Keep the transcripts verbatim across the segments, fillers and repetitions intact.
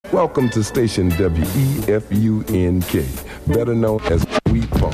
Welcome to station W E F U N K, better known as We Funk.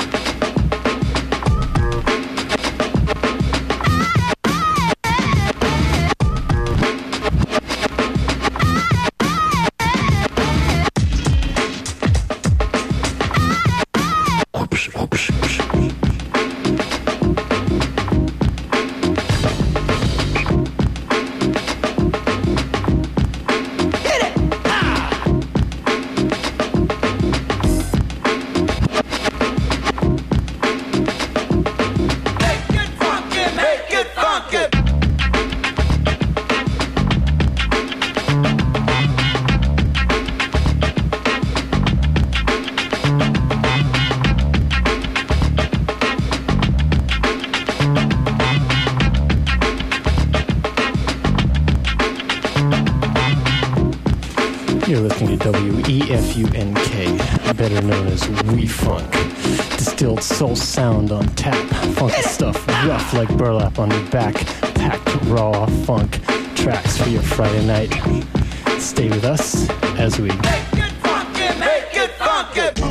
You're listening to W E F U N K, better known as We Funk. Distilled soul sound on tap, funky stuff rough like burlap on your back, packed raw funk tracks for your Friday night. Stay with us as we make it funky, make it funky.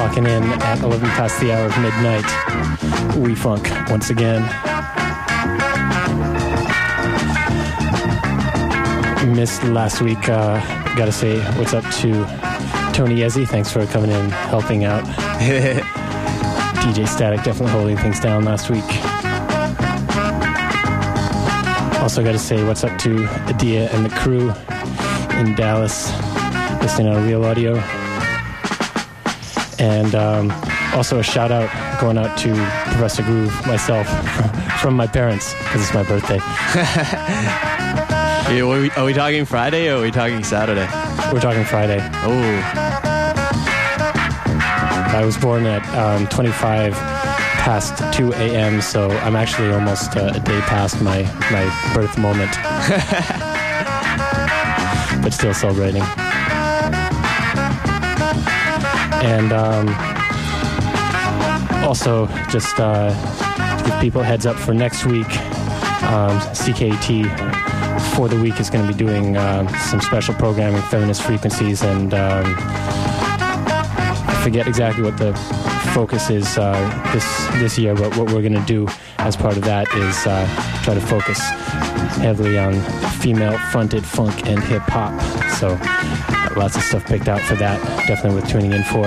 clocking in at eleven past the hour of midnight. We Funk once again. Missed last week. Uh, gotta say what's up to Tony Yezzi. Thanks for coming in, helping out. D J Static definitely holding things down last week. Also got to say what's up to Adia and the crew in Dallas, listening on Real Audio. And um, also a shout out going out to Professor Groove, myself, from my parents, because it's my birthday. Yeah, are, we, are we talking Friday or are we talking Saturday? We're talking Friday. Oh. I was born at um, twenty-five past two a.m., so I'm actually almost uh, a day past my, my birth moment. But still celebrating. And um, also, just uh, to give people a heads up for next week, um, C K T for the week is going to be doing uh, some special programming, Feminist Frequencies, and um, I forget exactly what the focus is uh, this this year, but what we're going to do as part of that is uh, try to focus heavily on female-fronted funk and hip-hop. So lots of stuff picked out for that. Definitely worth tuning in for.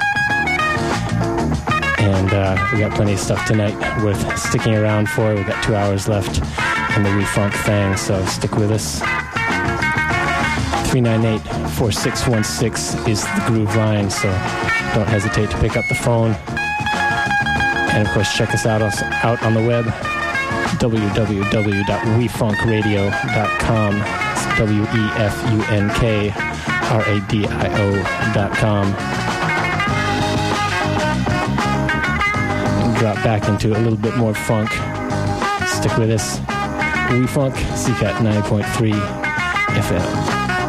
And uh, we got plenty of stuff tonight worth sticking around for. We've got two hours left in the We-Funk thing, so stick with us. three nine eight, four six one six is the Groove line, so don't hesitate to pick up the phone. And of course, check us out, out on the web, w w w dot we funk radio dot com. It's W E F U N K R A D I O dot com. Drop back into a little bit more funk. Stick with us. We Funk, C C A T ninety point three F M.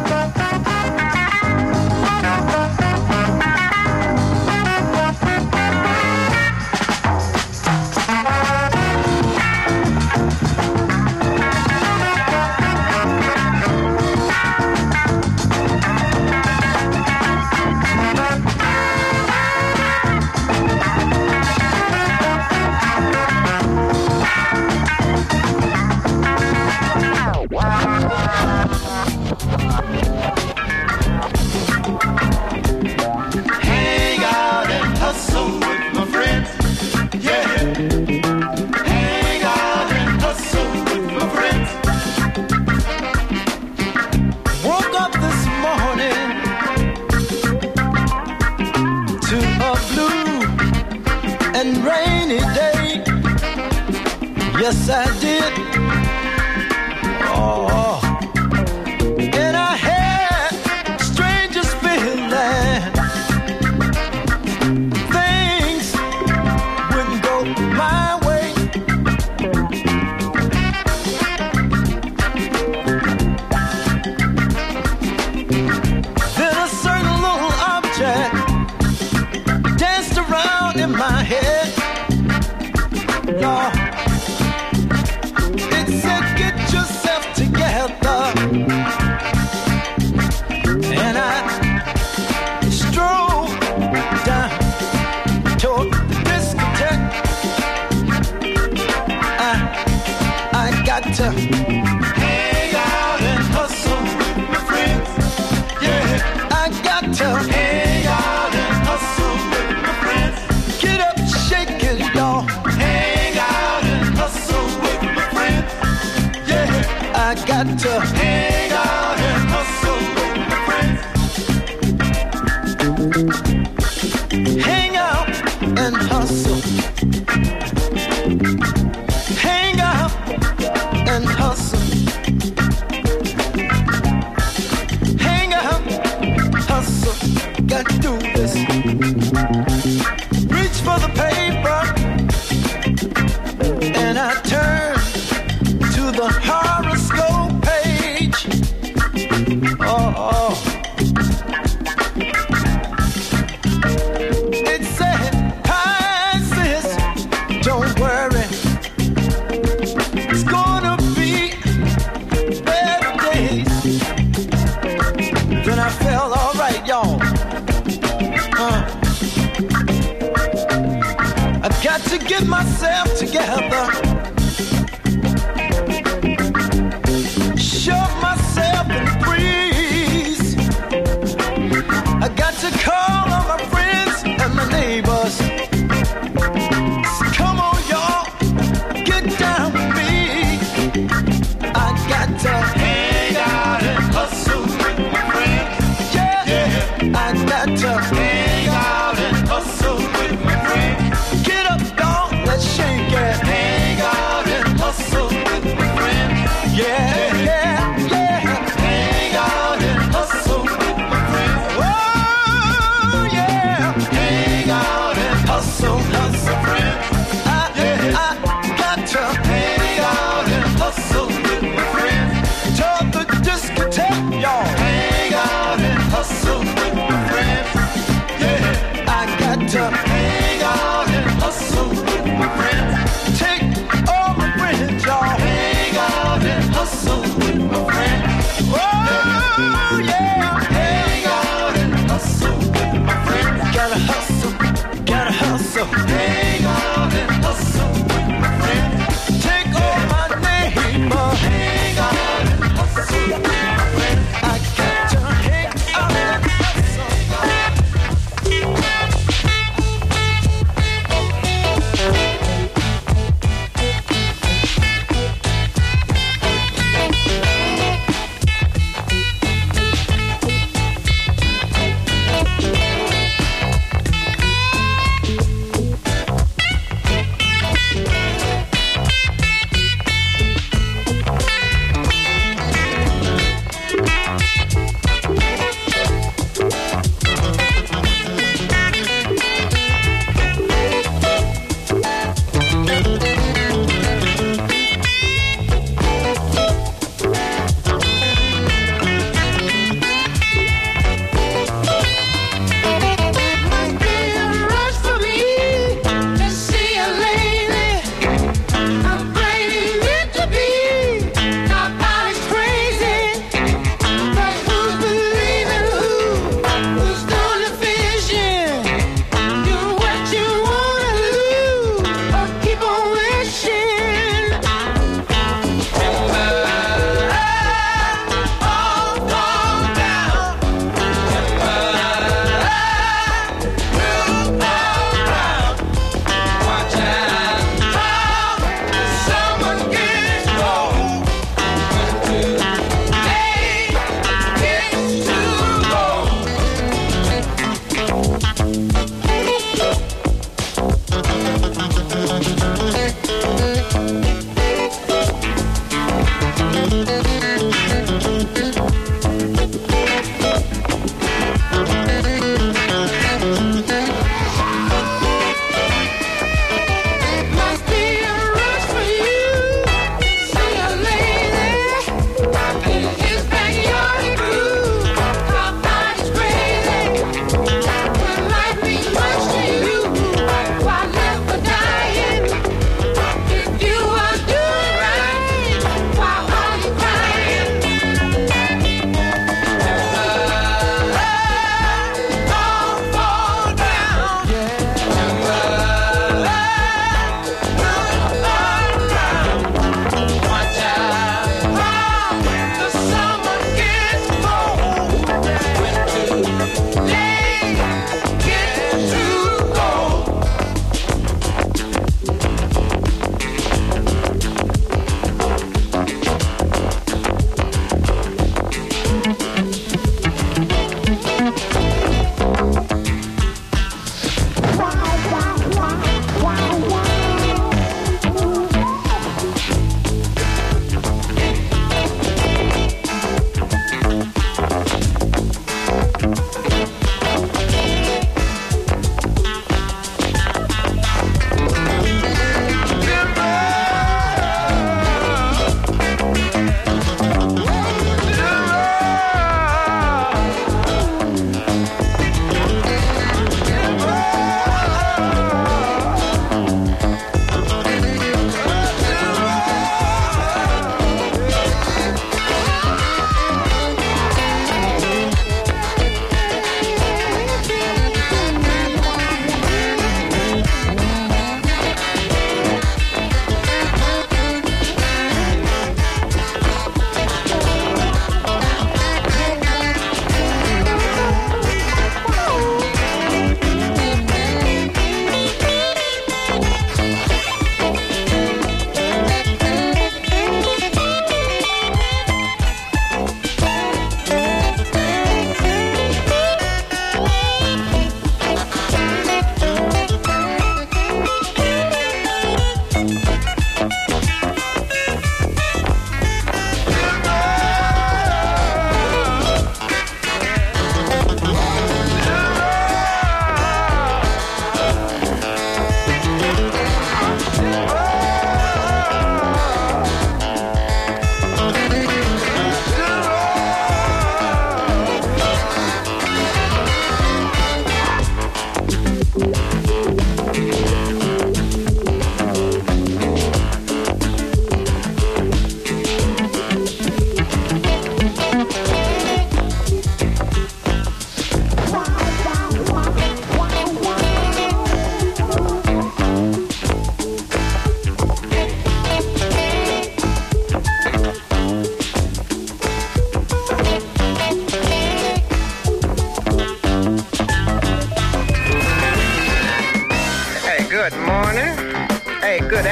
Yes, I did. Oh, and I had the strangest feeling. Things wouldn't go my way. Then a certain little object danced around in my head. Lord, and I strolled down toward the discotheque. I, I got to hang out and hustle with my friends. Yeah, I got to hang out and hustle with my friends. Get up, shake it, y'all. Hang out and hustle with my friends. Yeah, I got to hang out and hustle with my friends. Hang out and hustle. Hang out and hustle. Hang out, hustle. Got to do this. Reach for the paper, and I turn to the horoscope page. Oh, oh. It said, Pisces, don't worry. It's gonna be to get myself together. Shove myself in the breeze. I got to call on my friends and my neighbors. So come on, y'all, get down with me. I got to hang out and hustle with my friends. Yeah, yeah. I got to hang out and hustle with my friends. Get up, dog, let's shake it. Hang out and hustle with my friends. Yeah, yeah, yeah. Hang out and hustle with my friends. Oh,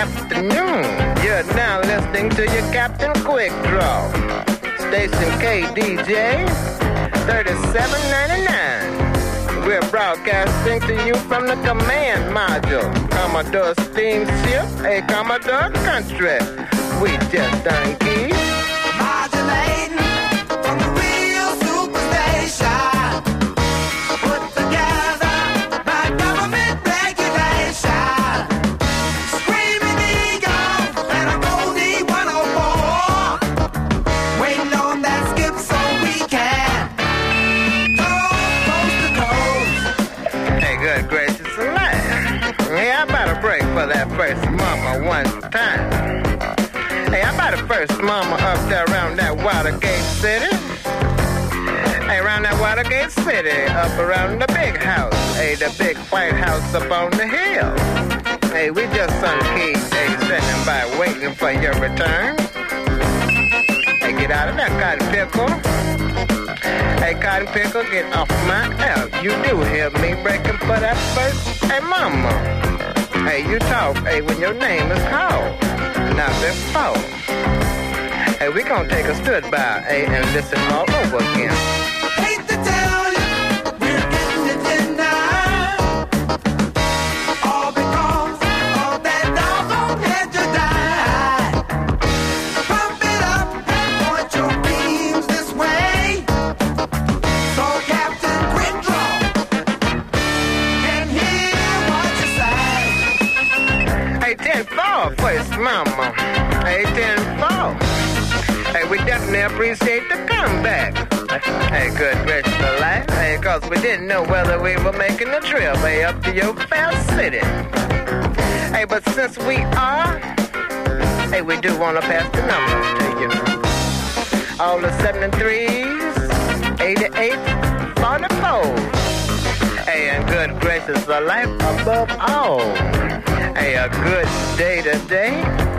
afternoon. You're now listening to your Captain Quick Draw. Station K D J thirty-seven ninety-nine. We're broadcasting to you from the command module. Commodore Steamship, a Commodore Country. We just done keep modulating from the real superstation. Put together by government regulation. Screaming eagle and a Goldie one oh four. Waiting on that skip so we can go coast to coast. Hey, good gracious alive. Hey, I about to break for that first mama one time. Hey, I about to first mama up there around that Watergate City. Hey, around that Watergate City, up around the big house. Hey, the big white house up on the hill. Hey, we just unkeyed, hey, sitting by waiting for your return. Hey, get out of that cotton pickle. Hey, cotton pickle, get off my L. You do hear me breaking for that first, hey, mama. Hey, you talk, hey, when your name is called. Not before. Hey, we gonna take a stood by, hey, and listen all over again. Hate to tell you, we're getting it tonight. All because of that doggone head you died. Pump it up and point your beams this way. So Captain Quick Draw can hear what you say. Hey, ten four, first mama. Hey, ten four. Hey, we definitely appreciate the comeback. Hey, good gracious alive. Hey, cause we didn't know whether we were making the trip, hey, up to your fair city. Hey, but since we are, hey, we do want to pass the numbers to you. All the seven and threes, eighty-eight, forty-four. Hey, and good gracious alive above all. Hey, a good day today,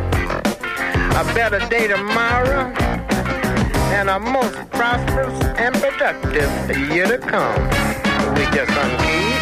a better day tomorrow, and a most prosperous and productive year to come. We just unkeyed.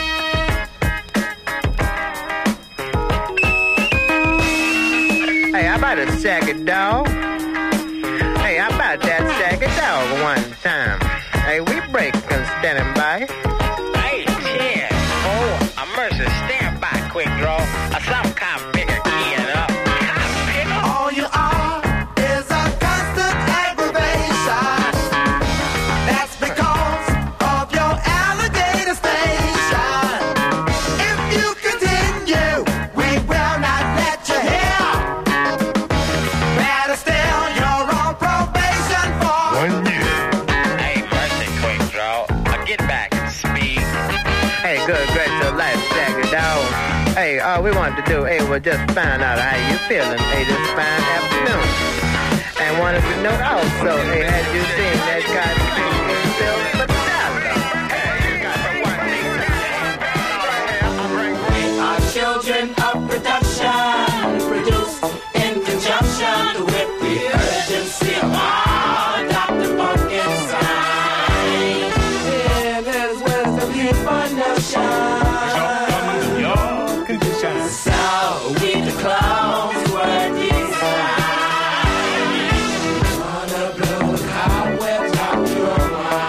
Hey, how about a shaggy dog? Hey, how about that shaggy dog one time? Hey, we break and standing by. Hey, ten, four, a mercy, stand by, Quick Draw. A some kind of bigger kid up. All you are is a constant aggravation. That's because of your alligator station. If you continue, we will not let you hear. Better still, you're on probation for One year. Hey, mercy, Quick Draw. Uh, get back and speed. Hey, good, great, so life, shaggy dog. Hey, all we wanted to do, hey, was just find out how you feeling, hey, this fine afternoon. And wanted to know also, hey, had you seen that cotton picker still for dollar? Hey, you got the one thing. We are children of production, produced in conjunction with the urgency of our Doctor Funkenstein. Yeah, that is what the people notion. So we the clothes were designed. Wanna blow the cobwebs out your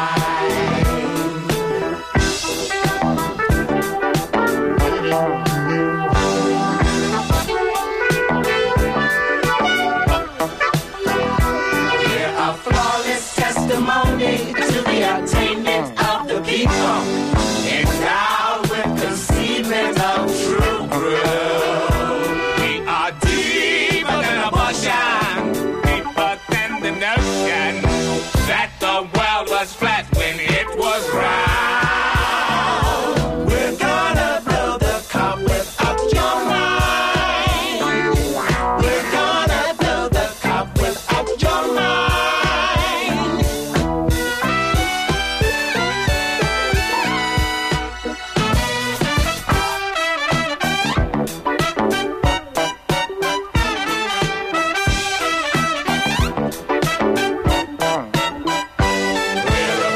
We're a flawless testimony to the attainment of the people. Endowed with conceivement of true growth. We are deeper than a ocean, deeper than the notion that the world was flat when it was round. We're gonna blow the cobweb out your mind. We're gonna blow the cobweb out your mind. We're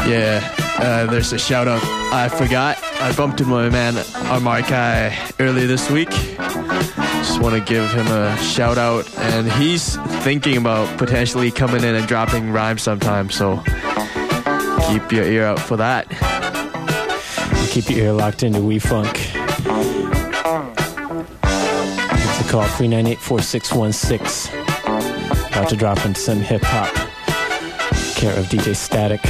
Yeah, uh, there's a shout out I forgot. I bumped into my man Armarkai earlier this week. Just want to give him a shout out, and he's thinking about potentially coming in and dropping rhymes sometime, so keep your ear out for that. Keep your ear locked into We Funk. It's a call, three nine eight, four six one six. About to drop into some hip-hop, care of D J Static.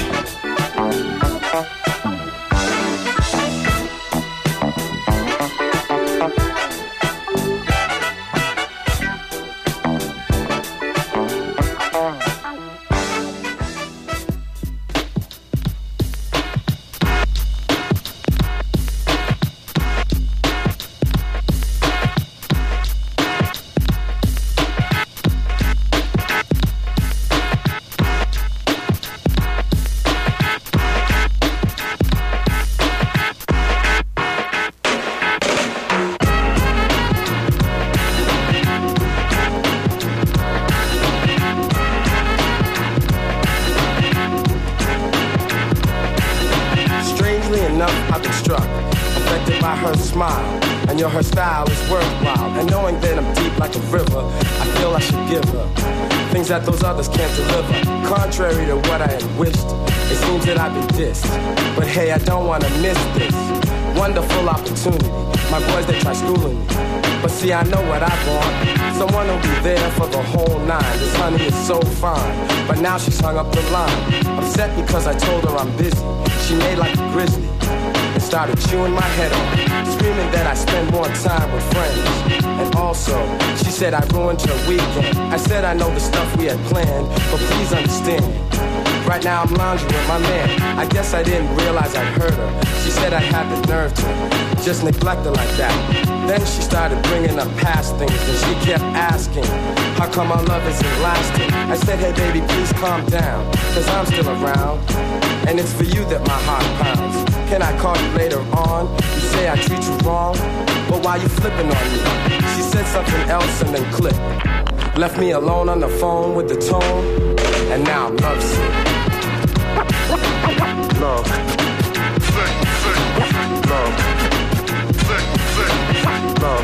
That those others can't deliver. Contrary to what I had wished, it seems that I've been dissed. But hey, I don't want to miss this wonderful opportunity. My boys, they try schooling me, but see, I know what I want. Someone who'll be there for the whole nine. This honey is so fine, but now she's hung up the line. Upset because I told her I'm busy. She made like a grizzly and started chewing my head off, screaming that I spend more time with friends. And also, she said I ruined her weekend. I said I know the stuff we had planned, but please understand. Right now I'm lounging with my man. I guess I didn't realize I'd hurt her. She said I had the nerve to just neglect her like that. Then she started bringing up past things, and she kept asking, how come our love isn't lasting? I said, hey baby, please calm down, cause I'm still around, and it's for you that my heart pounds. Can I call you later on? You say I treat you wrong, but why you flipping on me? She said something else and then clicked. Left me alone on the phone with the tone, and now I'm lovesick. Love. Love. Love.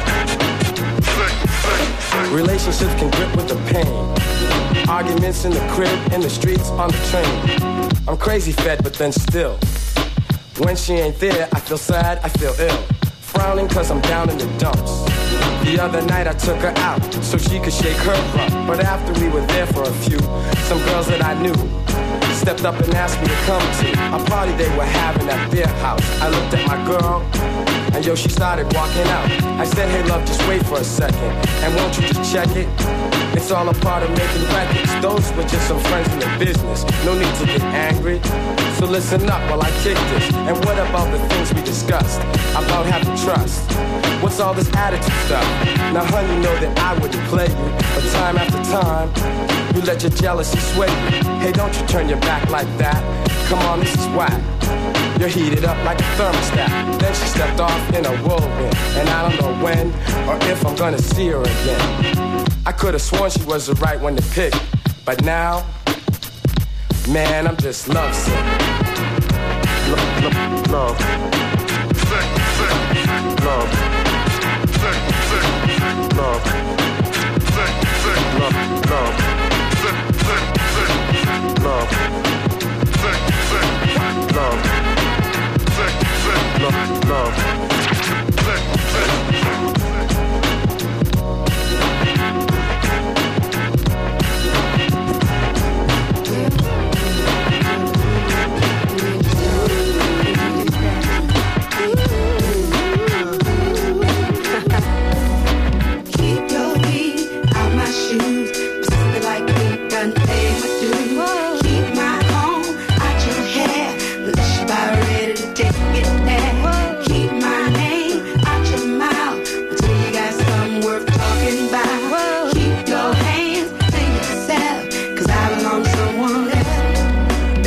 Relationships can grip with the pain. Arguments in the crib, in the streets, on the train. I'm crazy fed, but then still, when she ain't there, I feel sad, I feel ill. Frowning cause I'm down in the dumps. The other night I took her out so she could shake her rump. But after we were there for a few, some girls that I knew stepped up and asked me to come to a party they were having at their house. I looked at my girl, and yo, she started walking out. I said, hey love, just wait for a second, and won't you just check it? It's all a part of making records. Those were just some friends in the business. No need to get angry, so listen up while I kick this. And what about the things we discussed about having trust? What's all this attitude stuff? Now honey, you know that I wouldn't play you, but time after time you let your jealousy sway you. Hey, don't you turn your back like that. Come on, this is whack. You're heated up like a thermostat. Then she stepped off in a whirlwind, and I don't know when or if I'm gonna see her again. I could've sworn she was the right one to pick, but now, man, I'm just lovesick. Love, love, love. Love. Love. Love. Love. Love. Love. Love. Love. Keep your feet out my shoes. Something like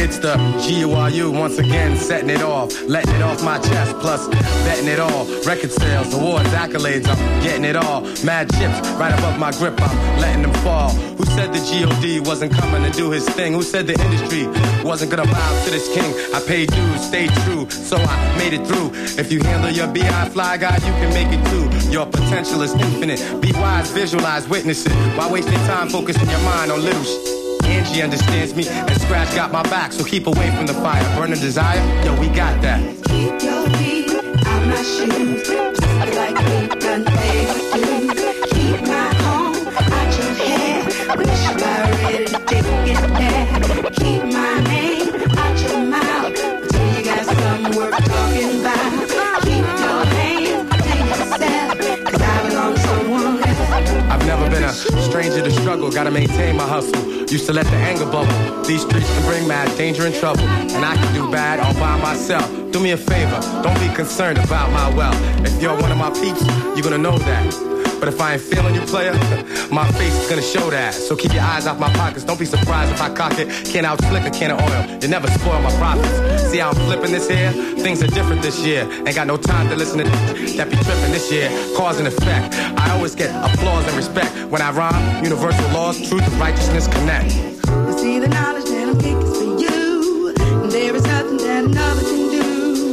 It's the G U R U once again, setting it off, letting it off my chest, plus betting it all. Record sales, awards, accolades, I'm getting it all. Mad chips right above my grip, I'm letting them fall. Who said the G O D wasn't coming to do his thing? Who said the industry wasn't gonna bow to this king? I paid dues, stayed true, so I made it through. If you handle your B I fly guy, you can make it too. Your potential is infinite. Be wise, visualize, witness it. Why waste your time focusing your mind on little shit? Angie understands me, and Scratch got my back, so keep away from the fire. Burning desire, yo, we got that. Keep your feet out my shoes, just like we done paid for dues. Keep my home out your hair, wish you were ready to take it there. Keep my name out your mouth, till you got some work talking about. Keep your hands to yourself, cause I belong to someone else. I've never been a stranger to struggle, gotta maintain my hustle. Used to let the anger bubble. These streets can bring mad danger and trouble, and I can do bad all by myself. Do me a favor, don't be concerned about my wealth. If you're one of my peeps, you're gonna know that. But if I ain't feeling you, player, my face is gonna show that. So keep your eyes off my pockets. Don't be surprised if I cock it. Can't out slick a can of oil. You never spoil my profits. See how I'm flipping this here? Things are different this year. Ain't got no time to listen to that be tripping this year. Cause and effect. I always get applause and respect when I rhyme. Universal laws, truth and righteousness connect. You see the knowledge that I'm picking for you, and there is nothing that another can do.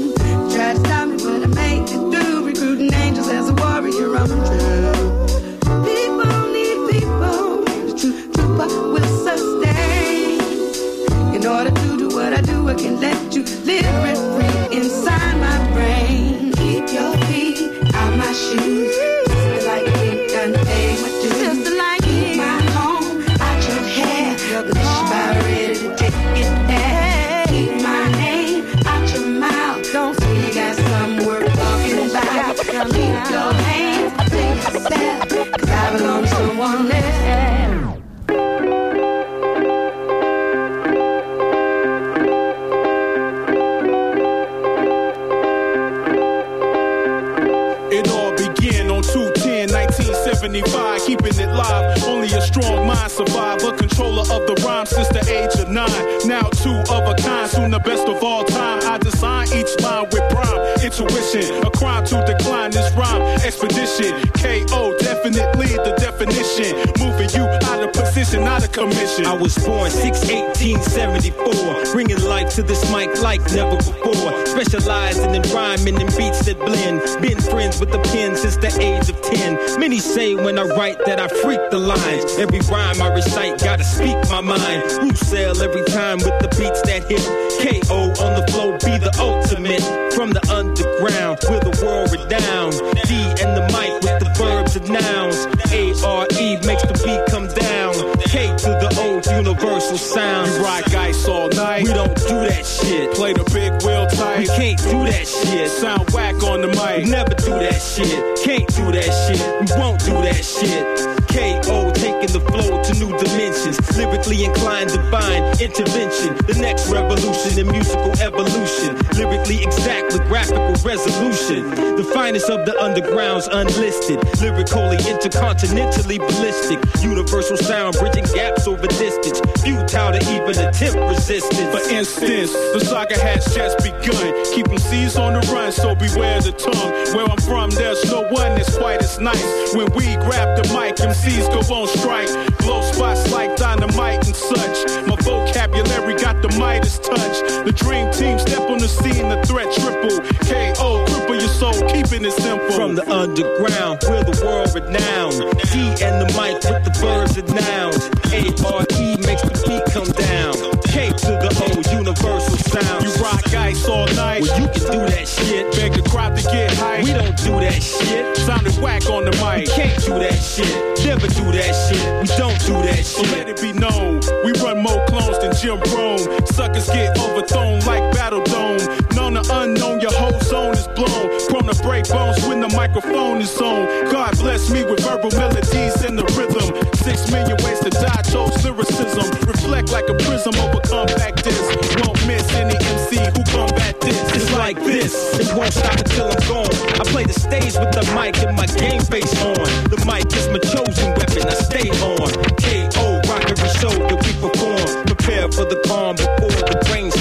Try to stop me, but I make it through. Recruiting angels as a warrior, I'm true. People need people. The true trooper will sustain. In order to do what I do, I can let you live rent free inside my brain. Keep your feet out my shoes, just like we done paid my dues. Just like keep my home out your hair, wish you were ready to take it there. Keep my name out your mouth, don't say you got some work talking about. Keep your hands to yourself, cause I belong to someone else. seventy-five, keeping it live. Only a strong mind survive. A controller of the rhyme since the age of nine. Now two of a kind, soon the best of all time. I design each line with prime intuition. A crime to decline this rhyme expedition. K O definitely the definition. Moving you out of position, out of commission. I was born six eighteen seventy-four, bringing life to this mic like never before. Specializing in rhyming and beats that blend. Been friends with the pen since the age of ten. Many say when I write that I freak the lines. Every rhyme I recite gotta speak my mind. Who sell every time with the beats that hit. K O on the flow be the ultimate. From the underground, we're the world renowned. D and the mic with the verbs and nouns. A R E makes the beat come down. K to the O, universal sound. You rock ice all night. We don't do that shit. Play the big wheel tight. We can't do that shit. Sound whack on the mic. We never do that shit. Can't do that shit. We won't do that shit. K O taking the flow to new dimensions. Lyrically inclined, divine intervention. The next revolution in musical evolution. Lyrically exact with graphical resolution. The finest of the underground's unlisted. Lyrically intercontinentally ballistic. Universal sound bridging gaps over distance. Futile to even attempt resistance. For instance, the saga has just begun. Keep them C's on the run, so beware the tongue. Where I'm from, there's no one that's quite as nice. When we grab the mic, M Cs go on strike. Blow spots like dynamite and such. My vocabulary got the Midas touch. The dream team step on the scene, the threat triple. K O, cripple your soul, keeping it simple. From the underground, we're the world renowned. D and the mic with the verbs and nouns. A R E makes the beat come down. K to the O, universal sound. You rock ice all night. Well, you can do that shit. Beg the crowd to get hype. We don't do that shit. Sounded whack on the mic. We can't do that shit. Never do that shit. We don't do that shit. So let it be known, we run more clones than Jim Rome. Suckers get overthrown like Battle Dome. Known to unknown, your whole zone is blown. Prone to break bones when the microphone is on. God bless me with verbal melodies and the rhythm. Six million ways to die, chose lyricism. Reflect like a prism over compact disc. Won't miss any M C who combat this. It's like this, it won't stop until I'm gone. I play the stage with the mic and my game face on. The mic is my chosen weapon, I stay on. K O, rockery show that we perform. Prepare for the calm before the brain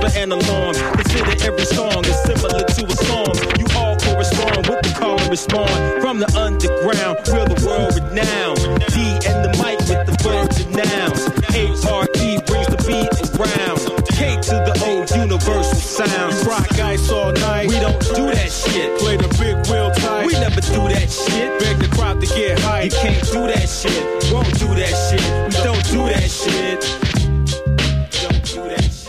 an alarm. Consider every song is similar to a song. You all correspond with the call and respond. From the underground, we're the world renowned. D and the mic with the verbs and nouns. H R E brings the beat around. K to the O, universal sound. You rock ice all night. We don't do that shit. Play the big wheel tight. We never do that shit. Beg the crowd to get hype. You can't do that shit. Won't do that shit. We don't do that shit. Don't do that shit.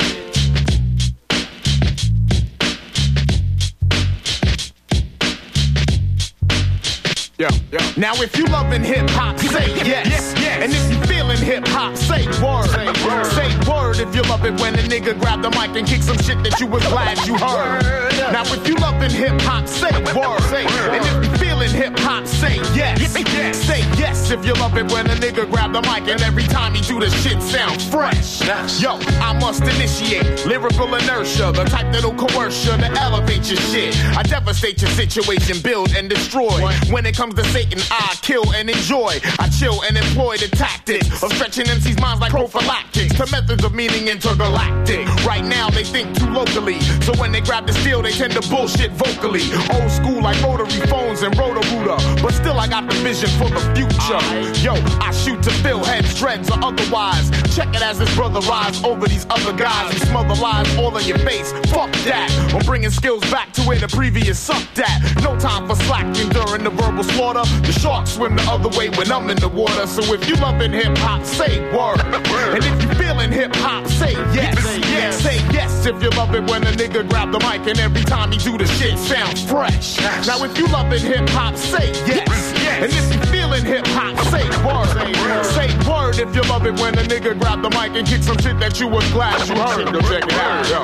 Yeah, yeah. Now if you loving hip hop, say yes. yes, yes. And if you feeling hip hop, say word. Say word. Say word if you love it when a nigga grab the mic and kick some shit that you was glad you heard. Word. Now if you loving hip hop, say word. Say word. And if you feeling hip hop, say yes. yes. Say yes if you love it when a nigga grab the mic and every time he do the shit sound fresh. Yes. Yo, I must initiate lyrical inertia, the type that'll coerce you to elevate your shit. I devastate your situation, build and destroy. What? When it comes to Satan, I kill and enjoy. I chill and employ the tactics of stretching M C's minds like prophylactics to methods of meaning intergalactic. Right now they think too locally, so when they grab the steel they tend to bullshit vocally. Old school like rotary phones and roto-rooter, but still I got the vision for the future. Yo, I shoot to fill heads, dreads or otherwise. Check it as this brother rise over these other guys who smother lies all in your face. Fuck that, I'm bringing skills back to where the previous sucked at. No time for slacking during the verbal slaughter. The sharks swim the other way when I'm in the water. So if you loving hip hop, say word. And if you feeling hip hop, say yes. yes. Say yes if you love it when a nigga grab the mic and every time he do the shit sound fresh. Now if you loving hip hop, say yes. And if you feeling hip hop, say word. Say word if you love it when a nigga grab the mic and kick some shit that you was glad you heard. Yo, check it out. Yo.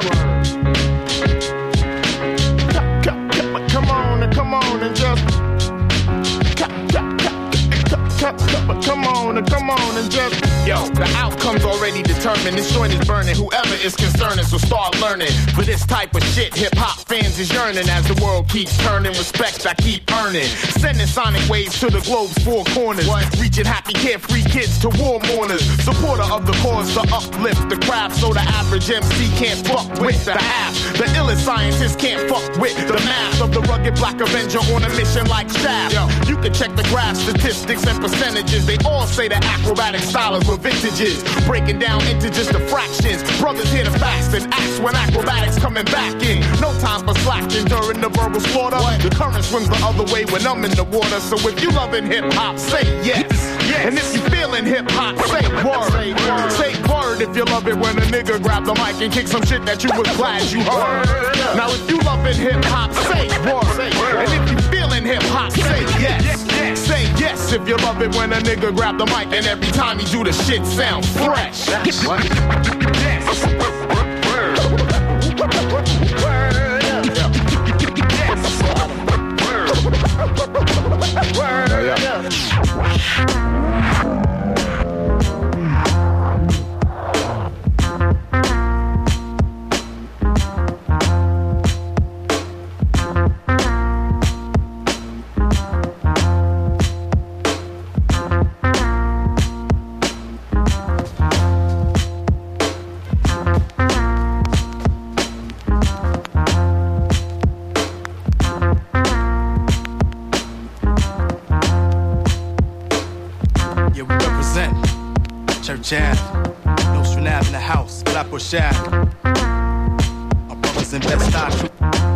Come on and come on and just. Come on and come on and just. Yo, the outcome's already determined. This joint is burning. Whoever is concerning, so start learning. For this type of shit, hip hop fans is yearning. As the world keeps turning, respect I keep earning. Sending sonic waves to the globe's four corners. What? Reaching happy, carefree kids to war mourners. Supporter of the cause to uplift the craft, so the average M C can't fuck with the half. The illest scientists can't fuck with the math of the rugged black avenger on a mission like Shaft. Yo, you can check the graph statistics and percentages. They all say the acrobatic stylers were vintages, breaking down into just the fractions. Brothers here to fast and act when acrobatics coming back in. No time for slacking during the verbal slaughter. What? The current swims the other way when I'm in the water. So if you loving hip hop, say yes. yes. And if you feeling hip hop, say word. Say word. Say word if you love it when a nigga grab the mic and kick some shit that you was glad you heard. Now if you loving hip hop, say word. And if you feeling hip hop, say yes. Say yes if you love it when a nigga grab the mic and every time he do the shit sound fresh. What? Yes. Word. Word. Church Ave, Nostrand Ave in the house, Flatbush Ave. My brothers in Bed-Stuy.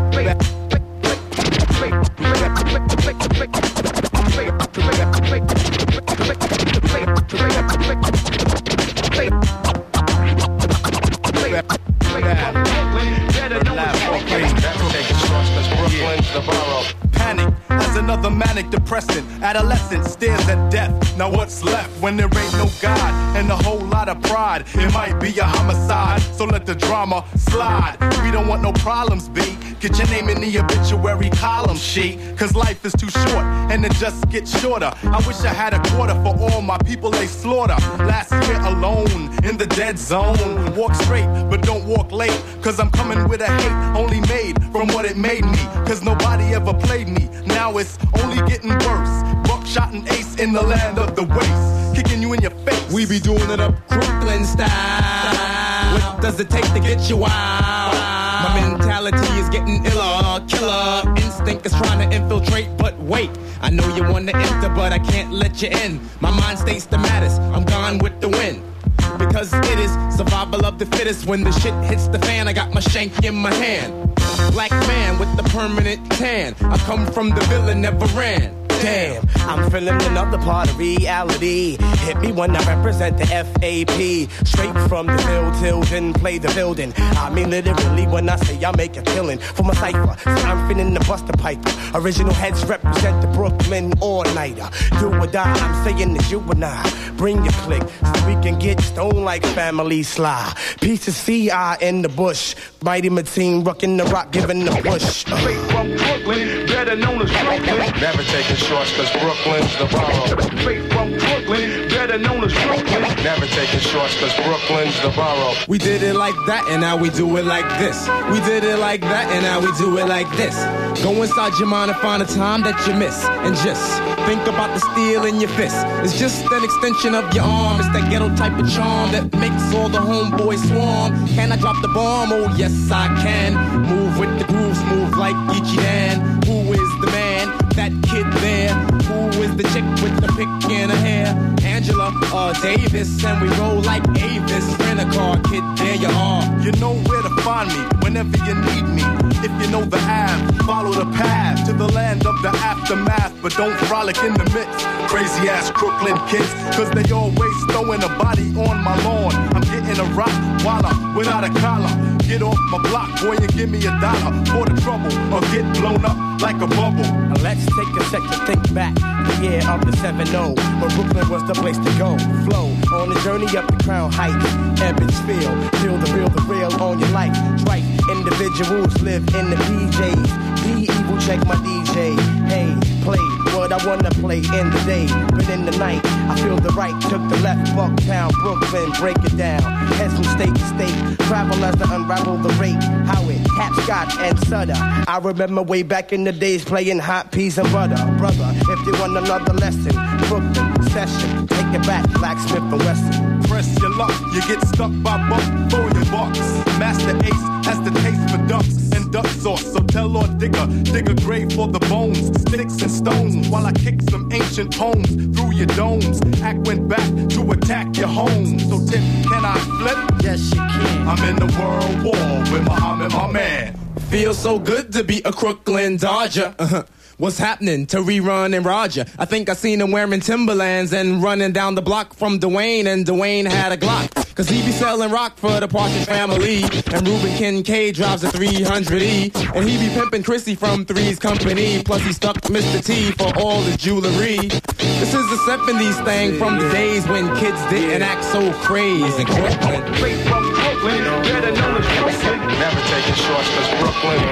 Panic as another manic depressant. Adolescent stares at death. Now what's left when there ain't no God and a whole lot of pride? It might be a homicide, so let the drama slide. We don't want no problems, B. Get your name in the obituary column sheet, cause life is too short and it just gets shorter. I wish I had a quarter for all my people they slaughter. Last year alone in the dead zone. Walk straight but don't walk late, cause I'm coming with a hate only made from what it made me. Cause nobody ever played me, now it's only getting worse. Buckshot and ace in the land of the waste, kicking you in your face. We be doing it up Brooklyn style. What does it take to get you wild? My mentality is getting iller, killer instinct is trying to infiltrate, but wait, I know you want to enter, but I can't let you in. My mind stays the maddest, I'm gone with the wind. Because it is survival of the fittest. When the shit hits the fan, I got my shank in my hand. Black man with the permanent tan. I come from the villain, never ran. Damn, I'm feeling another part of reality. Hit me when I represent the F A P. Straight from the field till then play the building. I mean literally when I say I make a killing for my cipher. So I'm finna the Buster Piper. Original heads represent the Brooklyn all-nighter. Do or die, I'm saying that you and I. Bring your click so we can get stoned like Family Sly. Piece of C I in the bush. Mighty Mateen rocking the rock, giving the push. Straight from Brooklyn, better known as Brooklyn. Never taking shorts cause Brooklyn's the borough. Straight from Brooklyn, better known as Brooklyn. Never taking shorts cause Brooklyn's the borough. We did it like that and now we do it like this. We did it like that and now we do it like this. Go inside your mind and find a time that you miss. And just think about the steel in your fist. It's just an extension of your arm. It's that ghetto type of charm that makes all the homeboys swarm. Can I drop the bomb? Oh yes I can. Move with the grooves, move like Geechee Dan. Who is the man? That kid there. Who is the chick with the pick in her hair? Angela or Davis, and we roll like Avis. Rent a car, kid, there you are. You know where to find me whenever you need me. If you know the Ave, follow the path to the land of the aftermath, but don't frolic in the midst. Crazy ass Brooklyn kids, cause they always throwing a body on my lawn. I'm getting a rock walla without a collar. Get off my block, boy, and give me a dollar for the trouble, or get blown up like a bubble. Now let's take a sec to think back. The year of the seven oh, when Brooklyn was the place to go. Flow on the journey up the Crown Heights. Evansville, feel the real, the real on your life. Strike individuals live in the P Js. Be evil, check my D J. Hey, play what I wanna play in the day, but in the night I feel the right. Took the left, Bucktown, Brooklyn, break it down. Head from state to state, travel as to unravel the rate. How it Capscott and Sutter. I remember way back in the days playing hot peas and butter. Brother, if you want another lesson, Brooklyn session, take it back, Blacksmith and Wesson. Press your luck, you get stuck by buck for your bucks. Master Ace has the taste for ducks and duck sauce. So tell Lord Digger, dig a grave for the bones, sticks and stones, while I kick some ancient poems through your domes. Act went back to attack your home. So Tim, can I flip? Yes, you can. I'm in the world war with Muhammad, my man. Feels so good to be a Crooklyn Dodger. Uh-huh. What's happening to Rerun and Roger? I think I seen him wearing Timberlands and running down the block from Dwayne, and Dwayne had a Glock. Cause he be selling rock for the Partridge Family. And Ruben Kincaid drives a three hundred E. And he be pimping Chrissy from Three's Company. Plus he stuck Mister T for all the jewelry. This is the seventies thing from the days when kids didn't act so crazy in Brooklyn. Straight from Brooklyn, better known as Brooklyn. Never taking shorts cause Brooklyn.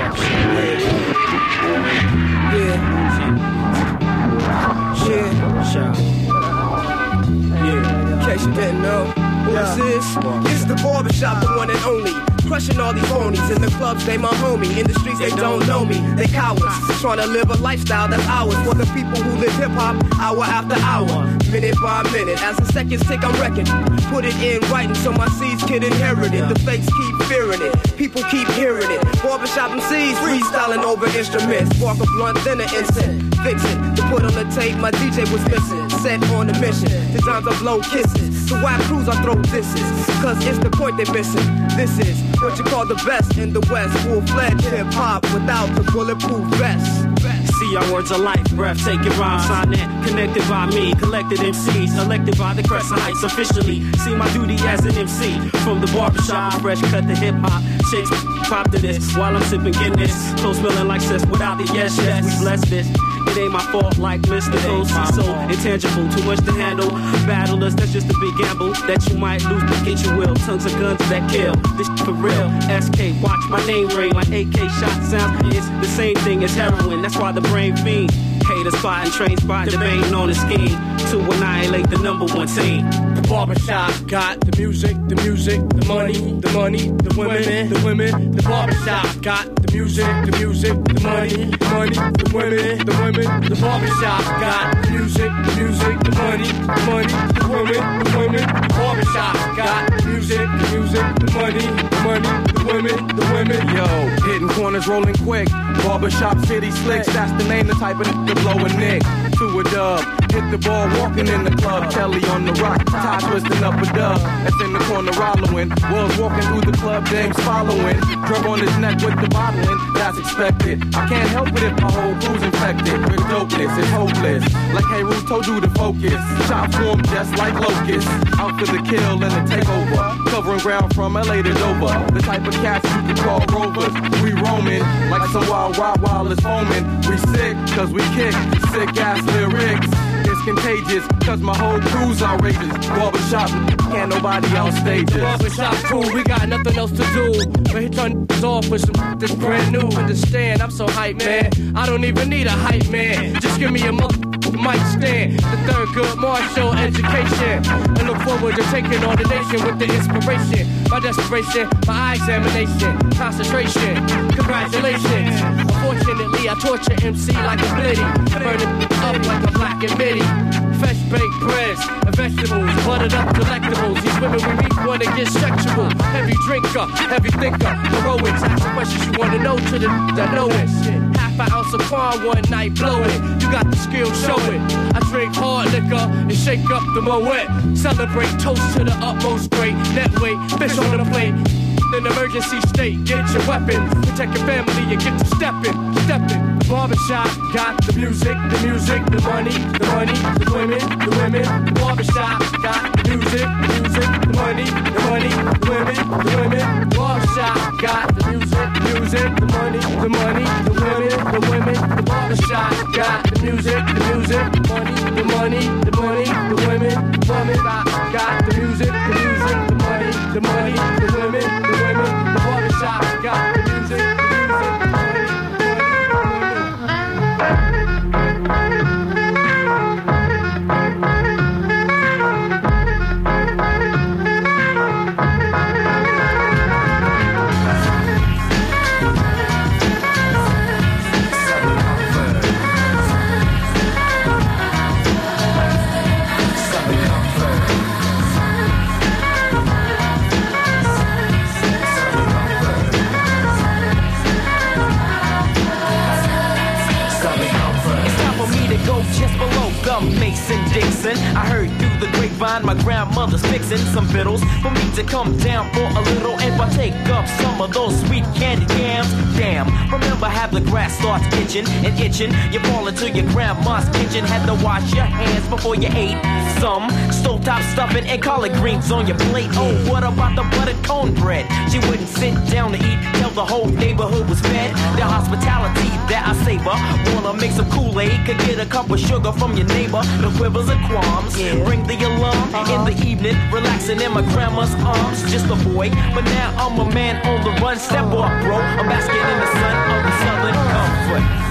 Yeah. Yeah. Yeah. In case you didn't know who this is, it's the barbershop, the one and only. Crushing all these phonies in the clubs, they my homie. In the streets, they don't know me. They cowards, trying to live a lifestyle that's ours. For the people who live hip-hop, hour after hour, minute by minute. As the seconds tick, I'm wrecking. Put it in writing so my seeds can inherit it. The fakes keep fearing it, people keep hearing it. Barbershop M Cs freestyling over instruments. Spark a blunt, then an incense. Fix it, to put on the tape, my D J was missing. Set on a mission, the times I blow kisses. To whack crews, I throw disses. Cause it's the point they're missing. This is what you call the best in the West. Full-fledged hip-hop without the bulletproof vest. See our words of life, breathtaking rhymes, sign that connected by me, collected M Cs, elected by the Crescent Heights officially. See my duty as an M C, from the barbershop, fresh cut to hip hop, chicks pop to this, while I'm sipping Guinness, close smelling like sis without the yes, yes, we bless this. It ain't my fault like Mister O C, so intangible, too much to handle. Battlers, that's just a big gamble that you might lose, but get your will. Tons of guns that kill, this for real. S K, watch my name ring like A K shot sounds. It's the same thing as heroin, that's why the brain fiend. K haters spotting, train spot, debating on the scheme to annihilate the number one team. The barbershop got the music, the music, the money, the money, the women, the women. The barbershop got the music, the music, the money, the money, the women, the women. The barbershop got the music, the music, the money, the money, the women, the women. The barbershop got the music, the music, the money, the money, the women, the women. Yo, hitting corners, rolling quick. Barbershop City Slicks, that's the name, the type of to blow a nick. To a dub, hit the ball, walking in the club. Kelly on the rock, tie twisting up a dub. That's in the corner, hollowing. Wells walking through the club, James following. Drug on his neck with the bottling, that's expected. I can't help it if my whole crew's infected with dopeness. It's hopeless, like Hey Ruth told you to focus. Chop form just like locusts, out for the kill and the takeover. Covering ground from L A to Dover. The type of cats you can call rovers. We roaming like some wild Rottweilers foaming. We sick, cause we kick sick ass lyrics. It's contagious, cause my whole crew's outrageous. Barbershop, can't nobody outstage us. Barbershop crew, we got nothing else to do but hit your off with some that's brand new. Understand, I'm so hype, man. I don't even need a hype man. Just give me a mother mic stand. The third good martial education. And look forward to taking on the nation with the inspiration. My desperation, my eye examination, concentration. Congratulations. Unfortunately, I torture M C like a blitty. Burn it up like a black and midi. Fresh baked breads and vegetables, buttered up delectables. These women we meet wanna get sexual. Heavy drinker, heavy thinker, heroics. Ask the questions you wanna know to the that know it. Half an ounce of corn one night, blow it. You got the skill, show it. I drink hard liquor and shake up the moet. Celebrate, toast to the utmost great. Net weight, fish on the plate. In emergency state, get your weapons. Protect your family and get to stepping, stepping. Barbershop got the music, the music, the money, the money, the women, the women. The barbershop got the music, the music, the money, the money, the women, the women. The barbershop got the music, the music, the money, the money, the women, the women. The barbershop got the music, the music, the money, the money, the money, the women, the women. Got the music, the music, the money, the money, the women, the women. The barbershop got the music, the music, the money, just below the Mason-Dixon. I heard through the grapevine my grandmother's fixing some fiddles for me to come down for a little and partake up some of those sweet candy yams. Damn, remember how the grass starts itching and itching. You fall into your grandma's kitchen, had to wash your hands before you ate some stovetop stuffing and collard greens on your plate. Oh, what about the buttered cornbread? She wouldn't sit down to eat till the whole neighborhood was fed. The hospitality that I savor, wanna make some Kool-Aid, could get a cup of sugar from your neighbor. The quivers and qualms, yeah. Ring the alarm uh-huh. In the evening, relaxing in my grandma's arms. Just a boy, but now I'm a man on the run. Step up, bro, I'm basking in the sun of the Southern comfort.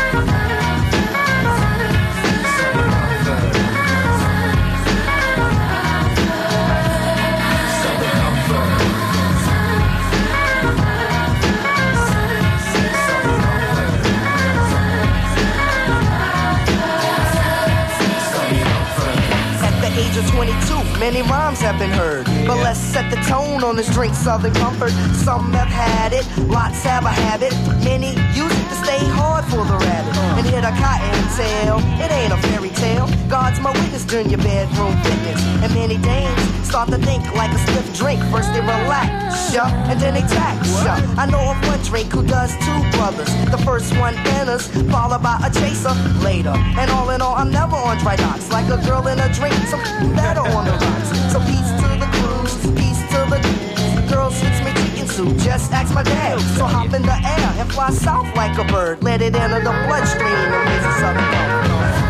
Age of twenty-two, many rhymes have been heard, but let's set the tone on this drink, Southern Comfort. Some have had it, lots have a habit. Many use it to stay hard for the rabbit and hit a cottontail. It ain't a fairy tale. God's my witness during your bedroom fitness, and many dames start to think like a stiff drink. First they relax, yeah, and then they tax, yeah. I know of one drink who does two brothers. The first one enters, followed by a chaser later. And all in all, I'm never on dry docks, like a girl in a drink. Some better on the rocks. So peace to the crews, peace to the girl sits me chicken soup. Just ask my dad. So hop in the air and fly south like a bird. Let it enter the bloodstream and raise a southern comfort.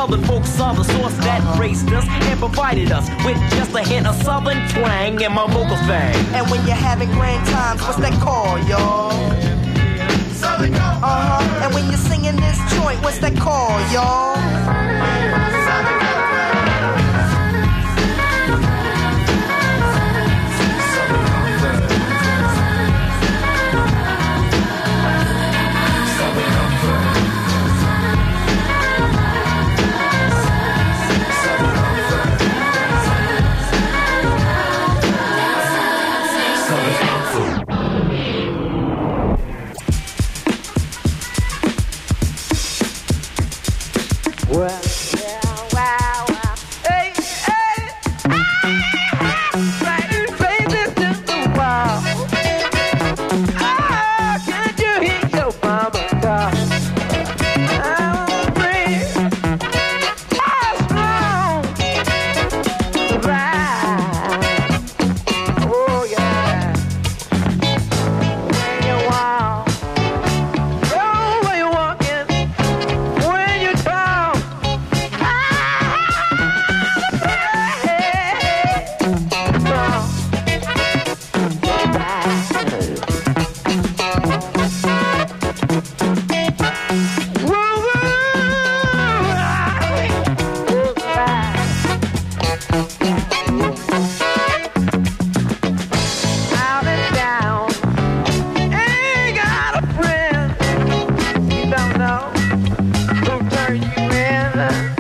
Southern folks are the source that raised us and provided us with just a hint of Southern twang in my vocal thing. And when you're having grand times, what's that called, y'all? Southern Comfort. Uh-huh. And when you're singing this joint, what's that called, y'all? Southern Comfort. Well, yeah, wow, wow. Hey, hey, ah, right, baby, just a while. Ah, can you hear your mama call? I'm free, I'm strong, right. Oh, yeah. When you walk, oh, when you walking, when you talk. Out and down, ain't got a friend. You don't know who turned you in.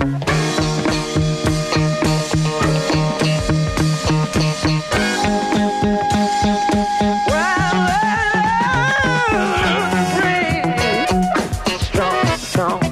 Strong, strong,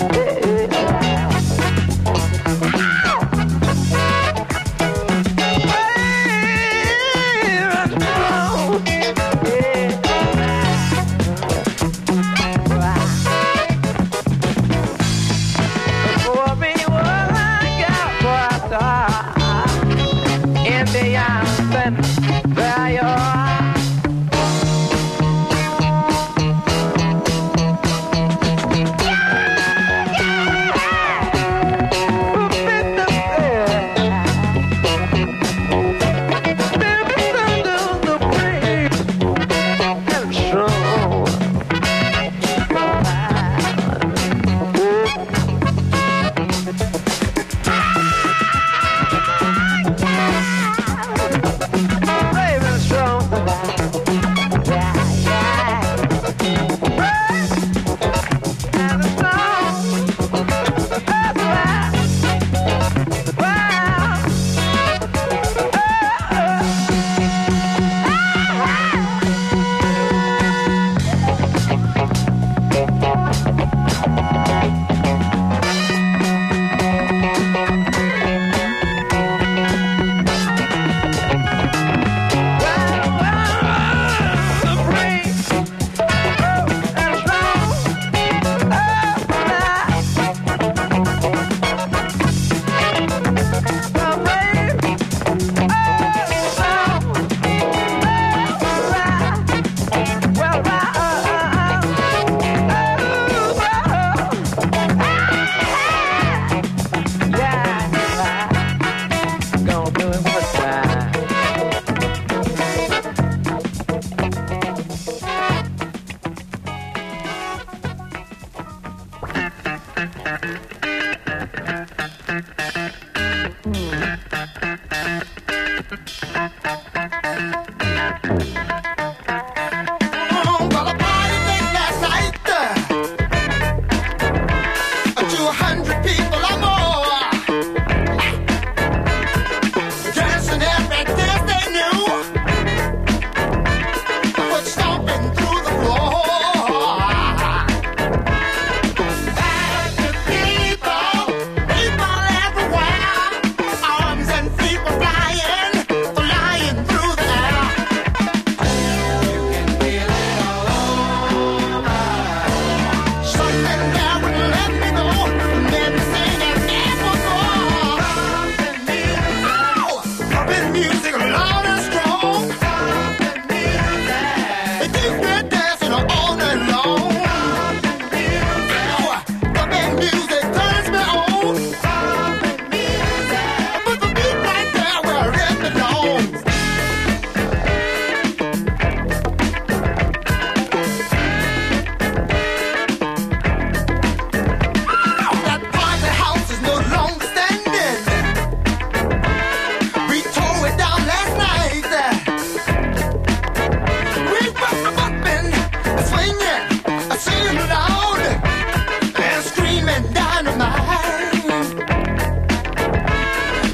for me, what I got for a star in the island, there you are.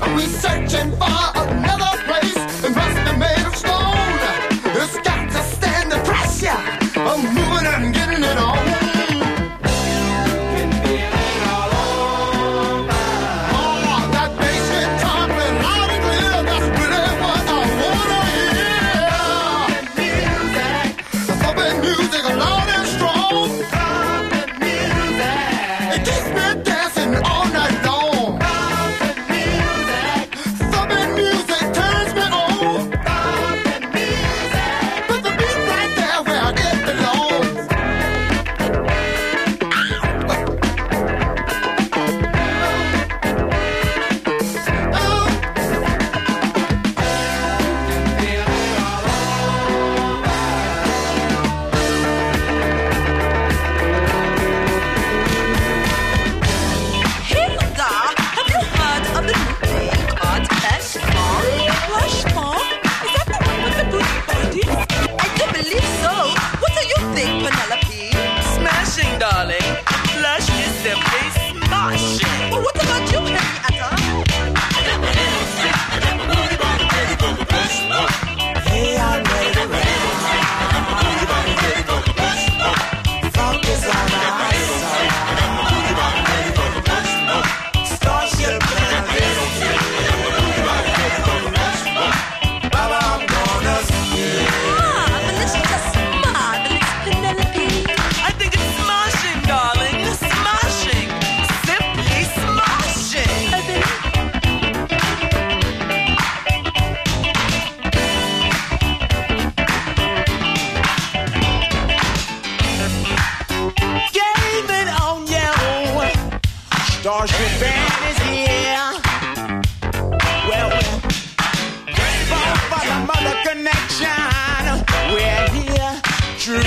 we're searching for another place. It must be made of stone. It's got to stand the pressure of moving and getting it on. Starship Band is here. Well, we're for, for the mother connection. We're here, true.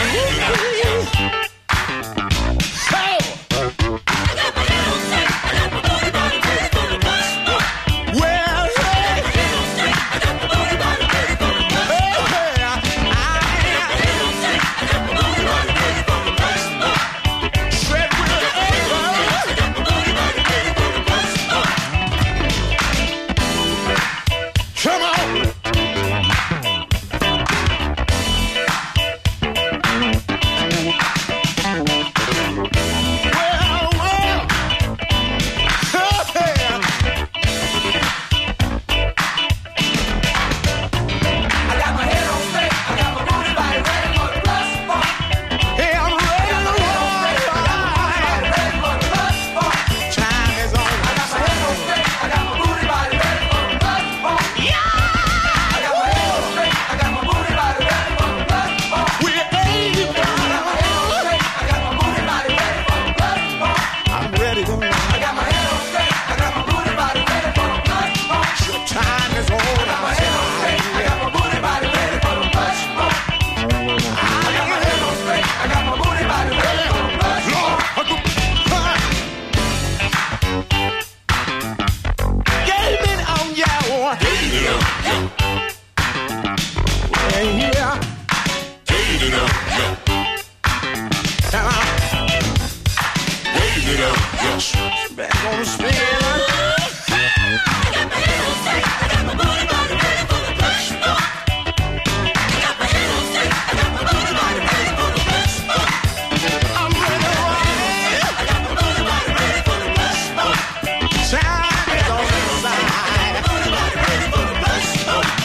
Time is on the side.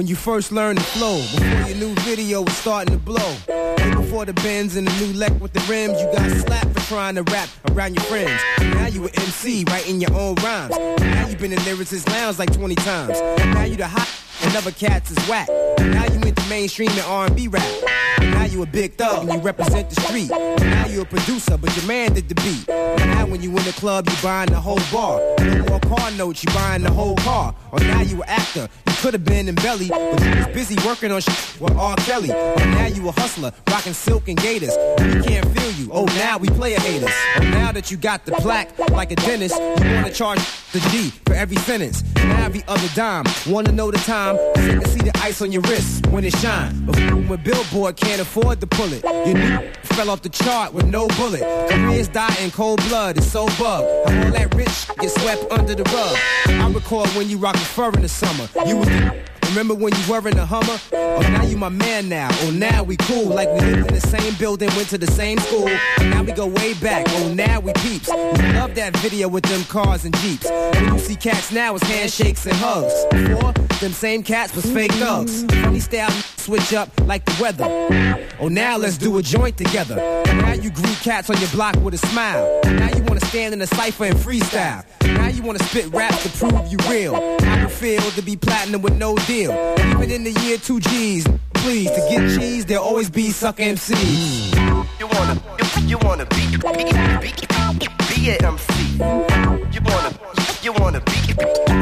when you first learned to flow. Before your new video was starting to blow. Way before the Benz and the new Lec with the rims, you got slapped for trying to rap around your friends. Now you an M C writing your own rhymes. Now you been in Lyricist Lounge like twenty times. Now you the hot and other cats is whack. Now you into mainstream and R and B rap. Now you a big thug and you represent the street. Now you a producer, but your man did the beat. Now when you in the club, you buying the whole bar. No more car notes, you buying the whole car. Or now you an actor, you could have been in Belly, but you was busy working on shit with R. Kelly. Or now you a hustler, rocking silk and gators. And we can't feel you, oh now we player haters. Or now that you got the plaque, like a dentist, you wanna charge the G for every sentence. Now every other dime, wanna know the time, so you can see the ice on your wrist when it shine. But when Billboard can't afford to pull it, you knew fell off the chart with no bullet. Careers die in cold blood, it's so bug. How all that rich get swept under the rug. I recall when you rockin' fur in the summer. You was remember when you were in a Hummer? Oh, now you my man now. Oh, now we cool. Like we lived in the same building, went to the same school. And now we go way back. Oh, now we peeps. We love that video with them cars and Jeeps. When you see cats now, it's handshakes and hugs. Before, them same cats was fake thugs. Funny style, switch up like the weather. Oh, now let's do a joint together. Now you greet cats on your block with a smile. Now you wanna stand in a cypher and freestyle. Now you wanna spit raps to prove you real. How it feel to be platinum with no deal. Even in the year two G's, please, to get cheese, there'll always be sucker M Cs. You wanna, you, you wanna be, be, be, be a M C. You wanna, you wanna be,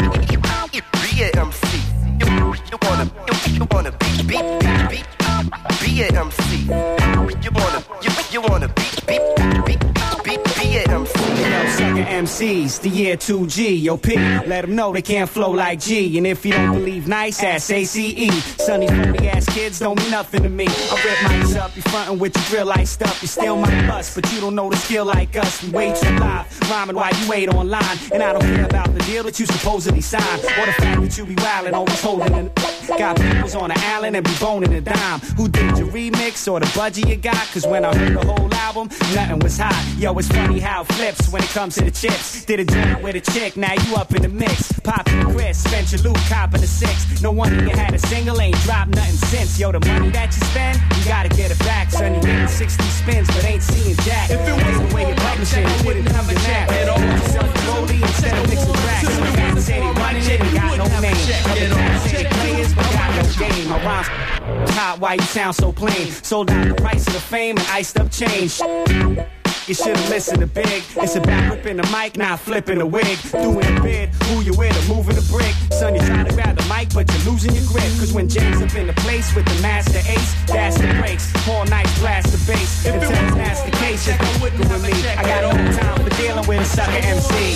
be, be a M C. You, you wanna, you, you wanna be, be, be, be a M C. You wanna, you, you wanna be, be, be, be, be a M C. Yo, sucker M Cs, the year two G, yo P, let them know they can't flow like G. And if you don't believe nice ass A C E, sunny phony ass kids don't mean nothing to me. I rip mics up, you frontin' with your drill iced up. You still might bust, but you don't know the skill like us. We way too live, rhyming while you wait online. And I don't care about the deal that you supposedly signed, or the fact that you be wildin', always holding an got peoples on the island and be boning a dime. Who did your remix or the budget you got? Cause when I heard the whole album, nothing was hot. Yo, it's funny how it flips when it comes to the chips. Did a joint with a chick, now you up in the mix. Poppin' the Chris, spent your loot, coppin' the six. No wonder you had a single, ain't dropped nothing since. Yo, the money that you spend, you gotta get it back. Son, you getting sixty spins, but ain't seeing jack. If it wasn't the way you button shit, I wouldn't have a check at all. Self-rolling instead of mixing tracks. The fans say they running it and got no name. Other guys say they players, but got no game. My rhymes hot, why you sound so plain? Sold out the price of the fame and iced up change. You should've listened to Big. It's about ripping the mic, not flipping the wig. Doing a bid, who you with or moving the brick. Son, you trying to grab the mic, but you're losing your grip. Cause when James up in the place with the master ace, that's the breaks. All night blast the bass. If it was that's the case, if I wouldn't with me, I got all the time for dealing with a sucker M C.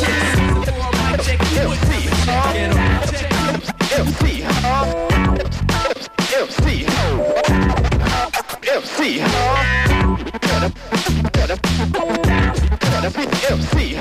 M C, M C, M C, M C,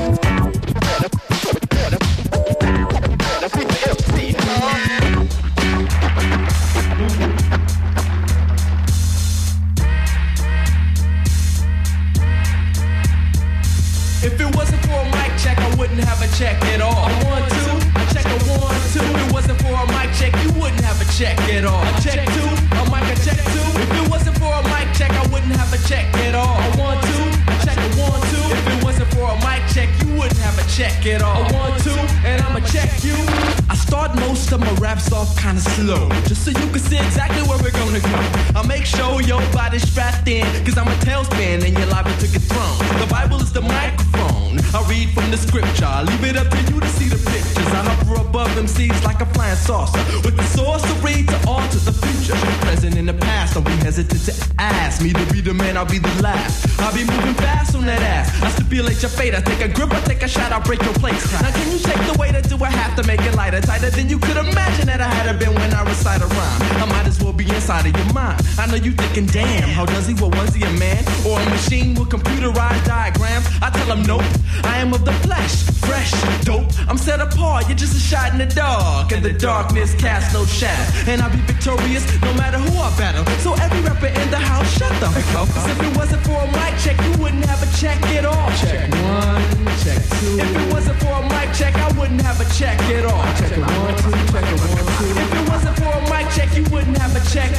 If it wasn't for a mic check, I wouldn't have a check at all. A one, two, I check a one, two. If it wasn't for a mic check, you wouldn't have a check at all. A check two, a mic a check two. If it wasn't for a mic check, I wouldn't have a check at all. A one, two, I check a one, two. If it wasn't for a mic check, you wouldn't have a check at all. A one, two, and I'ma check you. I start most of my raps off kinda slow, just so you can see exactly where we're gonna go. I make sure your body's strapped in, cause I'm a tailspin and you're liable to get thrown. The Bible is the microphone. I read from the scripture, I leave it up to you to see the pictures. I hover above them seas like a flying saucer, with the sorcery to alter the future. Present in the past, don't be hesitant to ask me to be the man, I'll be the last. I'll be moving fast on that ass. I stipulate your fate, I take a grip, I take a shot, I break your plate. Now can you take the way to do I have to make it lighter, tighter than you could imagine that I had it been when I recite a rhyme. I might as well be inside of your mind. I know you thinking, damn, how does he, well was he a man? Or a machine with computerized diagrams? I tell him nope, I am of the flesh, fresh, dope. I'm set apart, you're just a shot in the dark, and the darkness casts no shadow. And I'll be victorious no matter who I battle. So every rapper in the house, shut the fuck up. Cause if it wasn't for a mic check, you wouldn't have a check at all. Check one, check two. If it wasn't for a mic check, I wouldn't have a check at all. Check a one, two, check a one, two. If it wasn't for a mic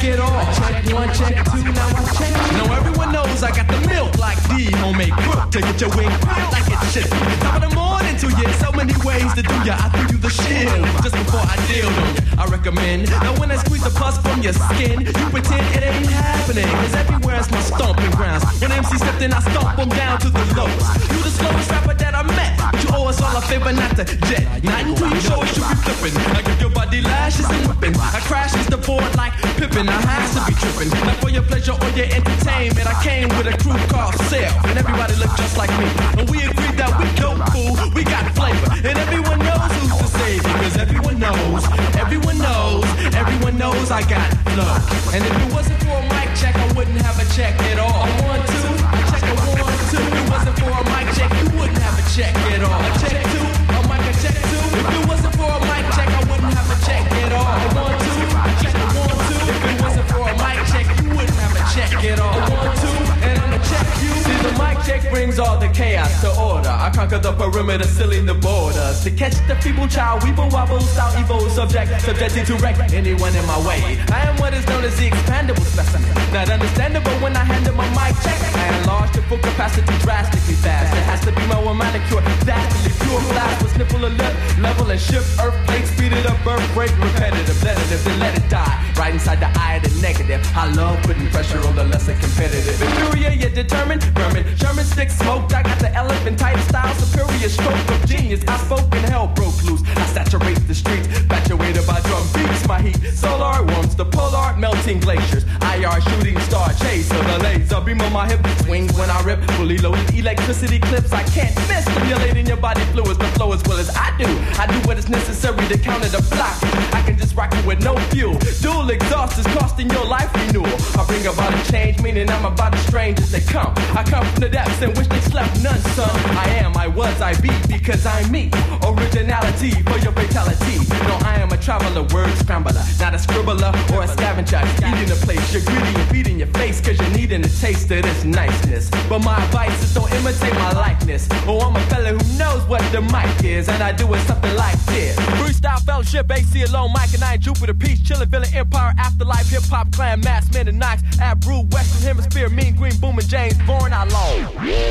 it all. Check one, check two, now I check. Now everyone knows I got the milk like D, homemade crook to get your wing popped like it's shit. Top of the morning to you, so many ways to do ya. I threw you the shield just before I deal on ya. I recommend. Now when I squeeze the pus from your skin, you pretend it ain't happening. Cause everywhere's my stomping grounds. When M C stepped in, I stomp them down to the lowest. You the slowest rapper that I met. But you owe us all a favor not to jet. Not until you show us you be flipping. I give your body lashes and whipping. I crashes the board like Pippin. I has to be tripping. Not for your pleasure or your entertainment. I came with a crew called Self. And everybody looked just like me. And we agreed that we dope fool. We got flavor. And everyone knows who's to save you. Cause everyone knows. Everyone knows. Everyone knows I got flow. And if it wasn't for a mic check, I wouldn't have a check at all. A one, two, I check a one, two. If it wasn't for a mic check, you wouldn't have a check at all. A check two, a mic a check two. If it wasn't for a mic check, I wouldn't have a check at all. A one, two, I check a one, two. If it wasn't for a mic check, you wouldn't have a check at all. A one, two, and I'ma check you. See, the mic check brings all the chaos to order. I conquer the perimeter, sealing the borders. To catch the feeble child, weeble wobble, style evil, subject, subjected to wreck anyone in my way. I am what is known as the expandable specimen. Not understandable when I handle my mic check. I enlarge the full capacity drastically fast. It has to be my one manicure, dastardly pure blast with sniffle a lip, level and shift, earth plate, speed it up, birth break, repetitive, sedative, then let it die. Right inside the eye of the negative. I love putting pressure on the lesser competitive. Inferior yet determined, vermin, Sherman stick smoked. I got the elephant type style, superior stroke of genius. I spoke and hell broke loose. I saturate the streets, infatuated by drum beats. My heat, solar warms the polar, melting glaciers. I R shooting star chaser, the laser beam on my hip swings when I rip. Fully loaded electricity clips, I can't miss. Stimulating your body fluids, the flow as well as I do. I do what is necessary to counter the block. I can just rock it with no fuel. Dual exhaust is costing your life renewal. I bring about a change, meaning I'm about as strange as they come. I come from the depths and wish they slept none, son. I am, I was, I be, because I'm me. Originality for your fatality. No, I am a traveler, word scrambler, not a scribbler or a scavenger. Eating the place, you're greedy and feeding your face, cause you're needing a taste of this niceness. But my advice is don't imitate my likeness. Oh, I'm a fella who knows what the mic is, and I do it something like this. Freestyle fellowship, A C alone, Mike and I in Jupiter Peace, chillin', villain, empire, afterlife, hip hop, clan, mass, men and Knox, at Brew, Western Hemisphere, Mean Green, Boom and James, born out long.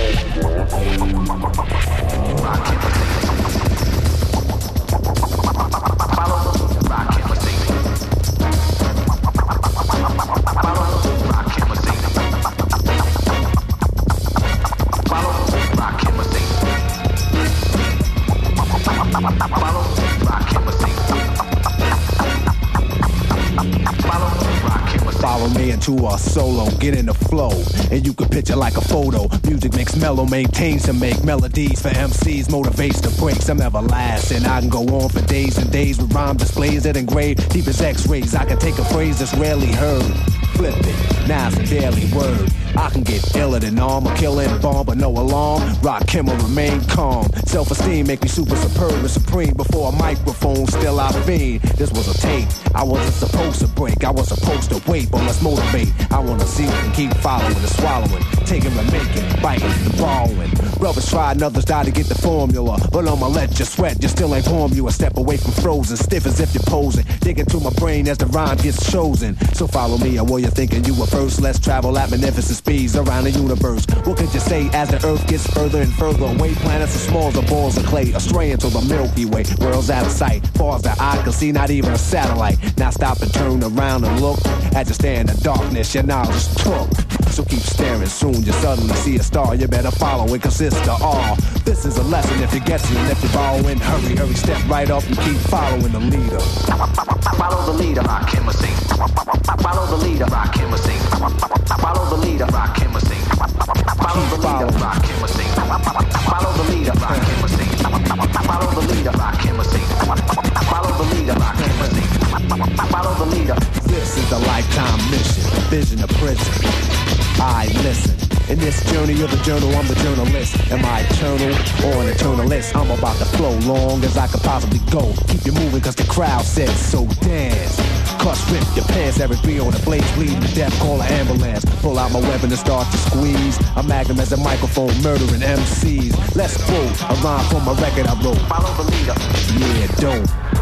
Follow me into a solo, get in the flow, and you can picture like a photo. Music makes mellow, maintains to make melodies for M Cs, motivates to break some everlasting. I can go on for days and days with rhyme displays that engrave deep as X-rays. I can take a phrase that's rarely heard, flip it, now it's a daily word. I can get iller than arm, a killing bomb, but no alarm. Rock him or remain calm. Self-esteem make me super superb and supreme. Before a microphone, still I fiend. This was a tape I wasn't supposed to break. I was supposed to wait, but let's motivate. I wanna see and keep following and swallowing, taking and making, biting and borrowing. Brothers try and others die to get the formula, but I'ma let you sweat. You still ain't warm. You a step away from frozen, stiff as if you're posing. Dig into my brain as the rhyme gets chosen. So follow me, or you're thinking you were first. Let's travel at magnificent speeds around the universe. What could you say as the earth gets further and further away? Planets are small as balls of clay, astray into the Milky Way. World's out of sight, far as the eye can see, not even a satellite. Now stop and turn around and look. As you stare in the darkness, your knowledge took. So keep staring, soon you suddenly see a star. You better follow, it consists of all. This is a lesson if you get it, and if you're borrowing, hurry, hurry, step right up and keep following the leader. Follow the leader, rock him a sing. Follow the leader, rock him a sing. Follow the leader, rock him a sing. Follow the leader, rock him a sing. Follow the leader, rock him a sing. Follow the leader, rock him a sing. Follow the leader, rock him a sing. Follow the leader. This is a lifetime mission, vision of prison. I listen. In this journey of the journal, I'm the journalist. Am I eternal or an eternalist? I'm about to flow long as I could possibly go. Keep you moving cause the crowd says so. Dance, cuss, rip your pants. Every three on the blades bleeding to death, call an ambulance. Pull out my weapon and start to squeeze. A magnum as a microphone, murdering M Cs. Let's quote a rhyme from a record I wrote. Follow the leader. Yeah, don't.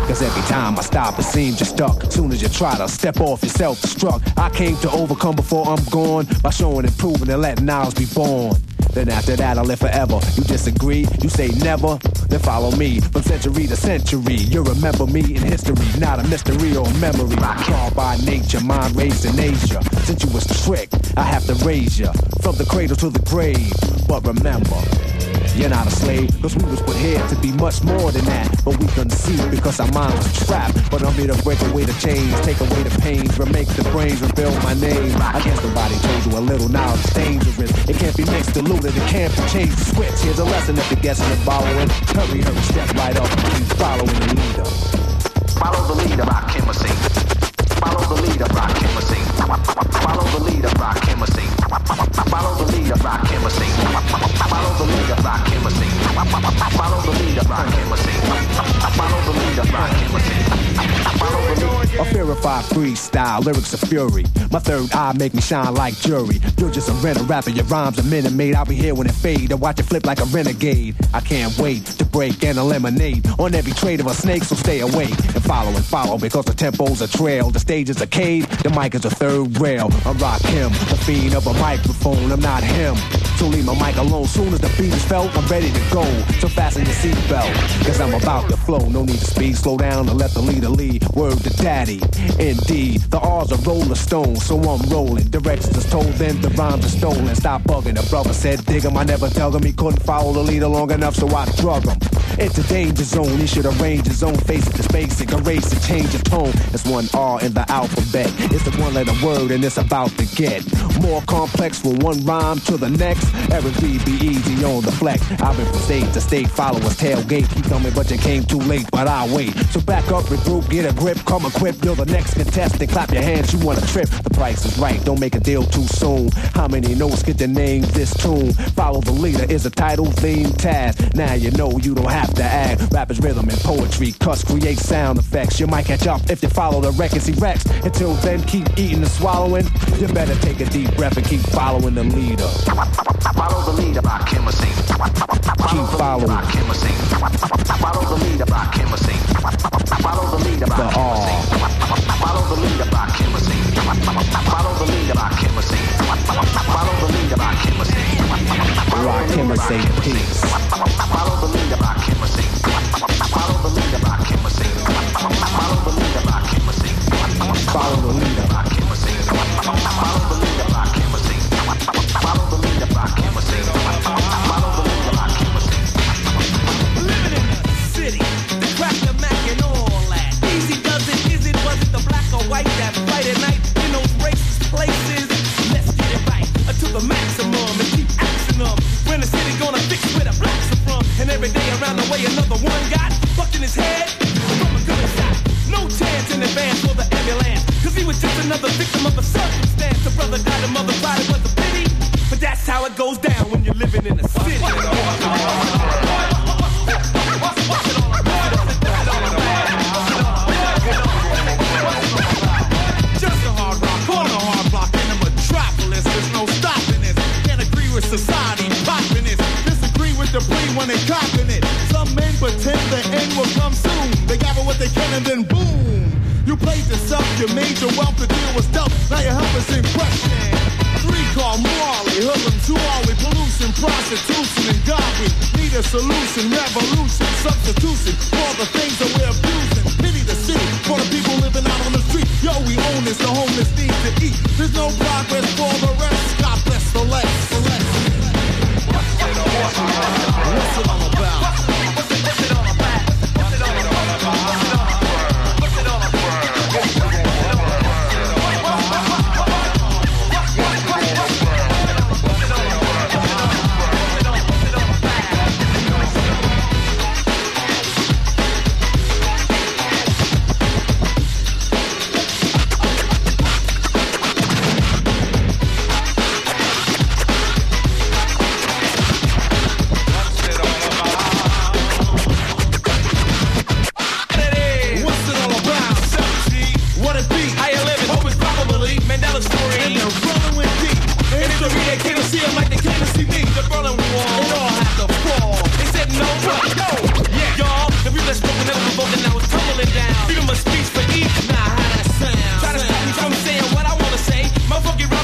Cause every time I stop, it seems you're stuck. Soon as you try to step off, you're self-destruct. I came to overcome before I'm gone by showing and proving and letting ours be born. Then after that, I'll live forever. You disagree? You say never? Then follow me from century to century. You remember me in history, not a mystery or a memory. Called by nature, mind raised in Asia. Since you was tricked, I have to raise you from the cradle to the grave. But remember, you're not a slave, cause we was put here to be much more than that. But we couldn't see because our minds was trapped. But I'm here to break away the chains, take away the pains, remake the brains, rebuild my name. I guess nobody told you a little knowledge is dangerous. It can't be mixed, diluted, it can't be changed to switch. Here's a lesson if you're guessing and following. Hurry, hurry, step right up and keep following the leader. Follow the leader, rock him a sing. Follow the leader, rock him a sing. Follow the leader, rock him a sing. Follow the leader, rock him a sing. Follow the leader, rock him a sing. Follow the leader, rock him a sing. Follow the leader, rock him a sing. Follow the leader. A purified freestyle, lyrics of fury. My third eye make me shine like jury. You're just a renter rapper, your rhymes a minute made. I'll be here when it fade, I watch it flip like a renegade. I can't wait to break and eliminate on every trade of a snake, so stay awake and follow and follow because the tempo's a trail. The stage is a cave, the mic is a third rail. I rock him, the fiend of a microphone, I'm not him. So leave my mic alone, soon as the beat is felt, I'm ready to go. So fasten your seatbelt, cause I'm about to flow. No need to speed, slow down and let the leader lead. Word to daddy, indeed. The R's are roller stones, so I'm rolling. Directions is told, then the rhymes are stolen. Stop bugging, the brother said dig him. I never dug him, he couldn't follow the leader long enough, so I drug him. It's a danger zone, he should arrange his own face. It's basic, erase and change the tone. It's one R in the alphabet. It's the one letter word and it's about to get more complex from one rhyme to the next. Eric B be easy on the flex. I've been from state to state, followers tailgate. Keep coming, but you came too late, but I'll wait. So back up, regroup, get a grip, come equipped. You're the next contestant, clap your hands, you want a trip. The price is right, don't make a deal too soon. How many notes get the name this tune? Follow the leader is a title, theme, task. Now you know you don't have to add. Rappers, rhythm, and poetry, cuts, create sound effects. You might catch up if you follow the records he wrecks. Until then, keep eating and swallowing. You better take a deep breath and keep following the leader. Follow the leader, rock him a sing. Keep following. Rock him a sing. Follow the leader, rock him a sing. Follow the leader, rock him a sing. Follow the leader, rock him a sing. Follow the leader, rock him a sing. Follow the leader, rock him a sing. Rock him a say peace. Follow the leader, rock him a sing. Follow the leader, rock him a sing. Follow the leader, rock him a sing. Follow the leader, rock him a sing. Follow the leader, rock him a sing. Follow the leader, rock him a sing. Follow the leader, rock him a sing. Living in the city, the crack, the Mac, and all that. Easy does it, is it, was it the black or white that bright at night in those racist places? Let's get it right, uh, to the maximum and keep axing them. When the city gonna fix where the blacks are from? And every day around the way another one got fucked in his head from a gun shot. No chance in advance for the ambulance, cause he was just another victim of a circumstance. The brother died, the mother cried, it was a pity. But that's how it goes down when you're living in a city. Just a hard rock, corner hard block in the metropolis. There's no stopping this. Can't agree with society popping this. Disagree with the plea when they copping it. Some men pretend the end will come soon. They gather what they can and then boom. You played yourself, you made your wealth, the deal was dealt. Now your help is in question. Three call Marley, hoodlum to Ollie, pollution, prostitution, and God. We need a solution, revolution, substitution for the things that we're abusing. Pity the city for the people living out on the street. Yo, we own this, the homeless need to eat. There's no progress for the rest. God bless the less. The less. What's it all about? What's it all about? What's it, what's it all about? What's it all about? What's it all about? What's it all about?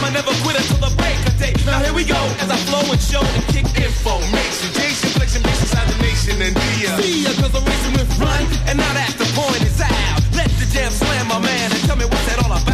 I never quit until the break of day. Now here we go, as I flow and show and kick information. Jason, flexing bass inside the nation and be a See ya, cause I'm racing with run, and now that's the point, it's out. Let the jam slam, my man, and tell me what's that all about.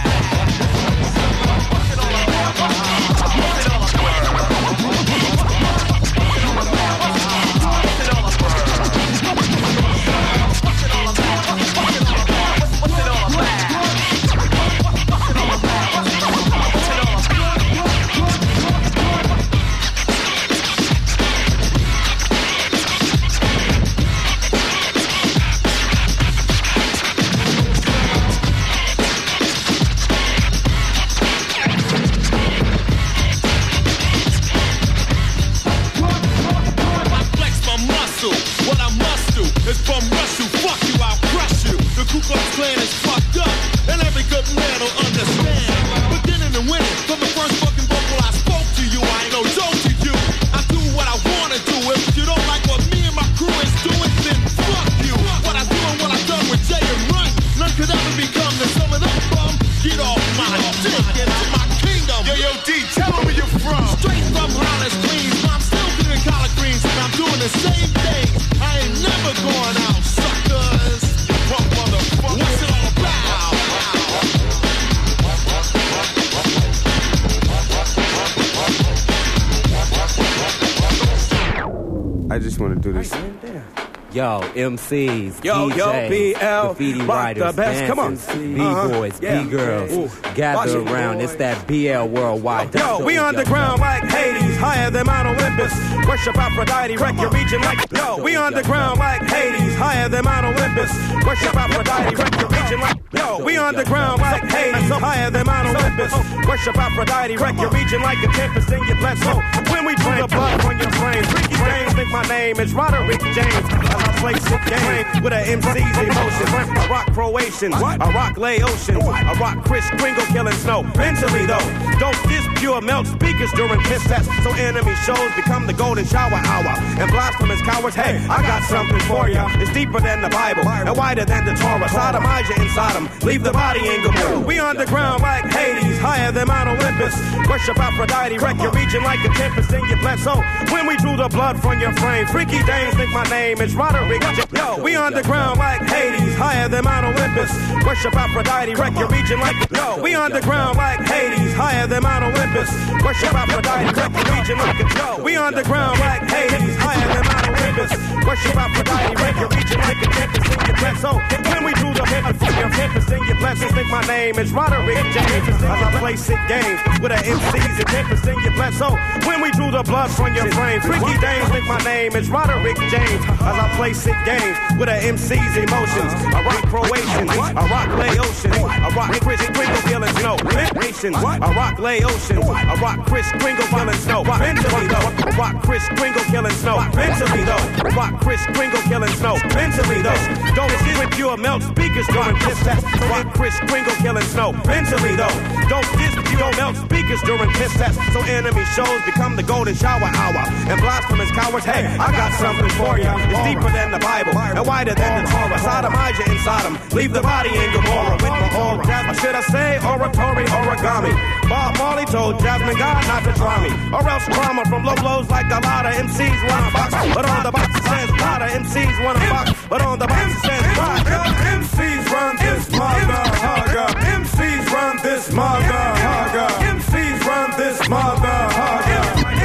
Yo, M Cs, Yo, D Js, yo, B L, graffiti rock writers, the best. Come on. B-boys, Uh-huh. Yeah. B-girls, Ooh. gather Watch it. around. It's that B L worldwide. Yo, we underground like Hades, higher than Mount Olympus. Worship Aphrodite, wreck your region like. Yo, we underground like Hades, higher than Mount Olympus. Worship Aphrodite, wreck your region like. Yo, we underground like Hades, higher than Mount Olympus. Worship Aphrodite, wreck your region like a tempest in your blood. So when we do the blood on your brain, Ricky James, think my name is Roderick James. As I play sick game with an M C's emotion. I rock Croatians, I rock Laotians, I rock Chris Kringle killing snow. Mentally though, don't diss pure melt speakers during piss tests. So enemy shows become the golden shower hour. And blasphemous cowards, hey, I got something for ya. It's deeper than the Bible and wider than the Torah. Sodomize you inside them, leave the body in Gomorrah. We underground like Hades, higher than Mount Olympus. Worship Aphrodite, wreck your region like a tempest in your blood. So when we drew the blood from your frame, freaky dames think my name is Roderick. Yo, we underground like Hades, higher than Mount Olympus. Worship Aphrodite, wreck your region like. Yo, we underground like Hades, higher than Mount Olympus. Worship Aphrodite, wreck your region like. Yo, we underground like Hades, higher than Mount Olympus. Worship Aphrodite, wreck your region like a tempest in your blood. So when we do the tempest in your blood, think my name is Roderick James. As I play sick games with an M C's and tempest in your blood. So when we do the blood from your frame, freaky dames think my name is Roderick James. As I play sick games with an M C's emotions. I rock Croatians, I rock Laotians, I rock Chris Kringle killing snow. Nations, I rock Laotians, I rock Chris Kringle killing snow. Mentally though, I rock Chris Kringle killing snow. Mentally though, I rock Chris Kringle killing snow. Mentally though, don't sit with pure melt speakers during piss tests. Rock Chris Kringle killing snow. Mentally though, don't sit with pure melt speakers during piss tests. So enemy shows become the golden shower hour. And blasphemous cowards, hey, I got something for ya. It's deeper than the Bible and wider than the Torah. Sodomize you inside them, leave the body in Gomorrah with my old jazz. Or should I say oratory, origami? Bob Marley told Jasmine God not to try me, or else trauma from low blows like a lot of M Cs wanna box. But on the box it says a lot of M Cs wanna box. But on the box it says rock. M Cs run this mother hugger. M Cs run this mother hugger. M Cs run this mother hugger.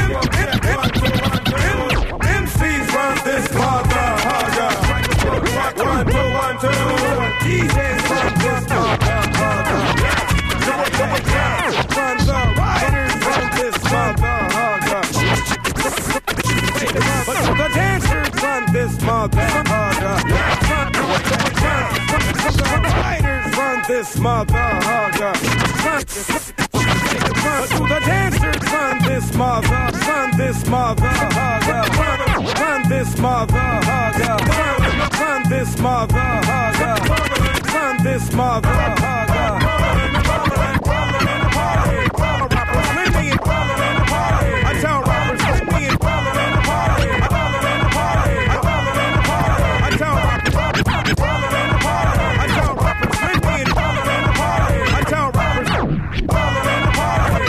M Cs run this mother hugger. One, two, one, two. D Js run this mother hugger. Run the riders run this mother hugger. But the dancers run this mother hugger. The riders run this mother hugger. But the dancers run this mother, run this mother hugger. Run this mother hugger. Run this mother hugger. Run this mother hugger. I tell rappers, me and ballin' in the party. Ballin' in the party. Ballin' in the party. I tell rappers, ballin' in the party. I tell rappers, me and ballin' in the party. I tell rappers, ballin' in the party.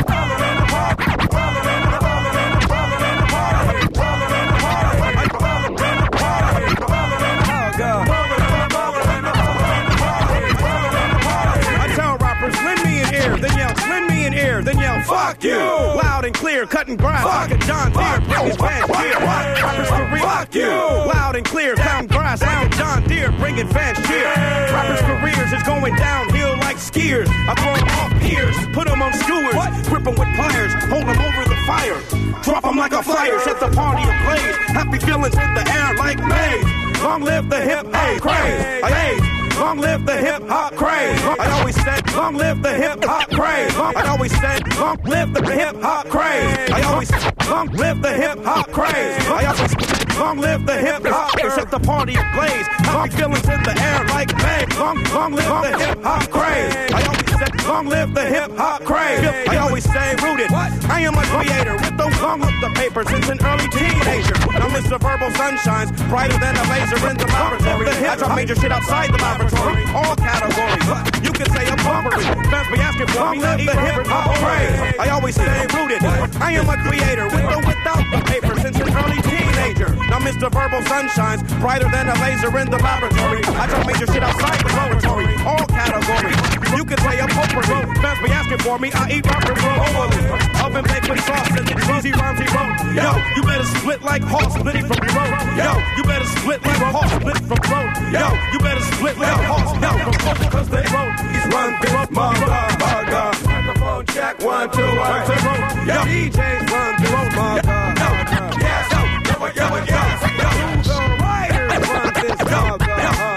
down, fuck you. Loud and clear, cutting grass like a John Deere. Bring his Van Cheer. Rappers career, fuck you. Loud and clear, cutting grass like a John Deere. Bring it Van Cheer. Rappers' careers is going downhill like skiers. I throw them off piers, put them on skewers, grip them with pliers, hold them over the fire, drop them like a flyer, set the party ablaze. Happy feelings in the air like May. Long live the hip hop craze. Hey, long live the hip hop craze. I always said, long live the hip hop craze. I always said, long live the hip hop craze. I always long live the hip hop craze. I always long live the hip hop craze. Set the party ablaze. Happy feelings in the air like May. Long, long live the hip hop craze. I always said, long live the hip hop craze. I always say rooted. I am a creator with those long of the paper since an early teenager. Now Mister Verbal Sunshine's brighter than a laser in the laboratory. I drop major shit outside the laboratory. All categories. You can say I'm bumpery. Fans be asking for me to eat the hip hop craze. I always say rooted. I am a creator with or without the paper since an early teenager. Now Mister Verbal Sunshine's brighter than a laser in the laboratory. I drop major shit outside the laboratory. All categories. You can say I'm potpourri. Fans be asking for me, I eat rock and roll overly. Oven baked with sauce and the cheesy rhymes he wrote. Yo, you better split like Hawk, split it from the road. Yo, you better split like Hawk, split from the road. Yo, you better split like Hawk, split from the road. Cause they road, he's run this motherfucker. Microphone check, one, two, one, two. Yo, D Js run this motherfucker. Yes, yo, yo, yo, yo, yo. The writers run this motherfucker.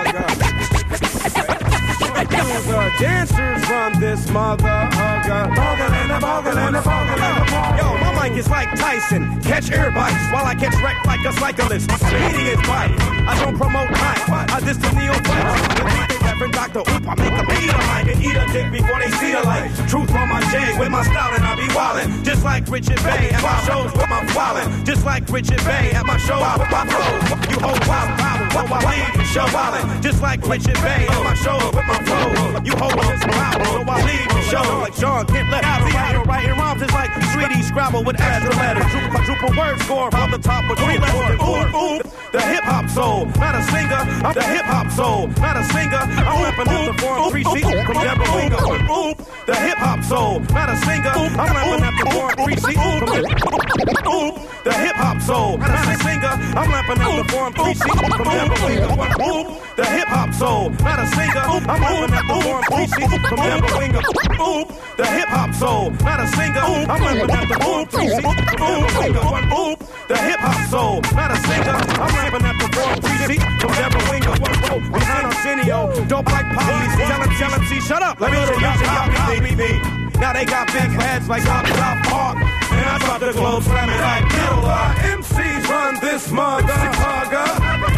The dancers run this motherfucker. Yo, my mic is like Tyson. Catch air bites while I catch wreck like a cyclist. Idiot bite. I don't promote hype. I diss the neophytes. Reverend Doctor Oop, I make them eat a mic and eat a dick before they see the light. Truth on my chain with my style and I be wildin'. Just like Richard Bay at my shows with my wildin'. Just like Richard Bay at my shows with my flows. You hold wild wild, so I leave the show wildin'. Just like Richard Bay at my shows with my flows. You hold this wild, so I leave the show. Like Sean Kent left. See how you're writing rhymes is like three D Scrabble with extra letters. Quadruple word score from the top with three letters. Ooh, ooh, the hip hop soul, not a singer. I'm the hip hop soul, not a singer. I'm rapping at the foreign three seats from Deborah Winger. Ooh, the hip hop soul, not a singer. I'm rapping at the foreign three seats from Ooh, the hip hop soul, not a singer. I'm rapping at the foreign three seats from Deborah Winger. Ooh, the hip hop soul, not a singer. I'm rapping at the foreign three seats from Deborah Winger. Ooh, the hip hop soul, not a singer. I'm rapping at the foreign three seats from Deborah Winger. Ooh, the hip hop soul, not a singer. I'm rapping at the foreign three seats from Deborah Winger. Behind Arsenio, dope like Polly's. Tell him, tell him, see, shut up. Let me show you how me, me. Now they got big heads like South Park. And I drop the globe slamming like killer. M Cs run this motherfucker.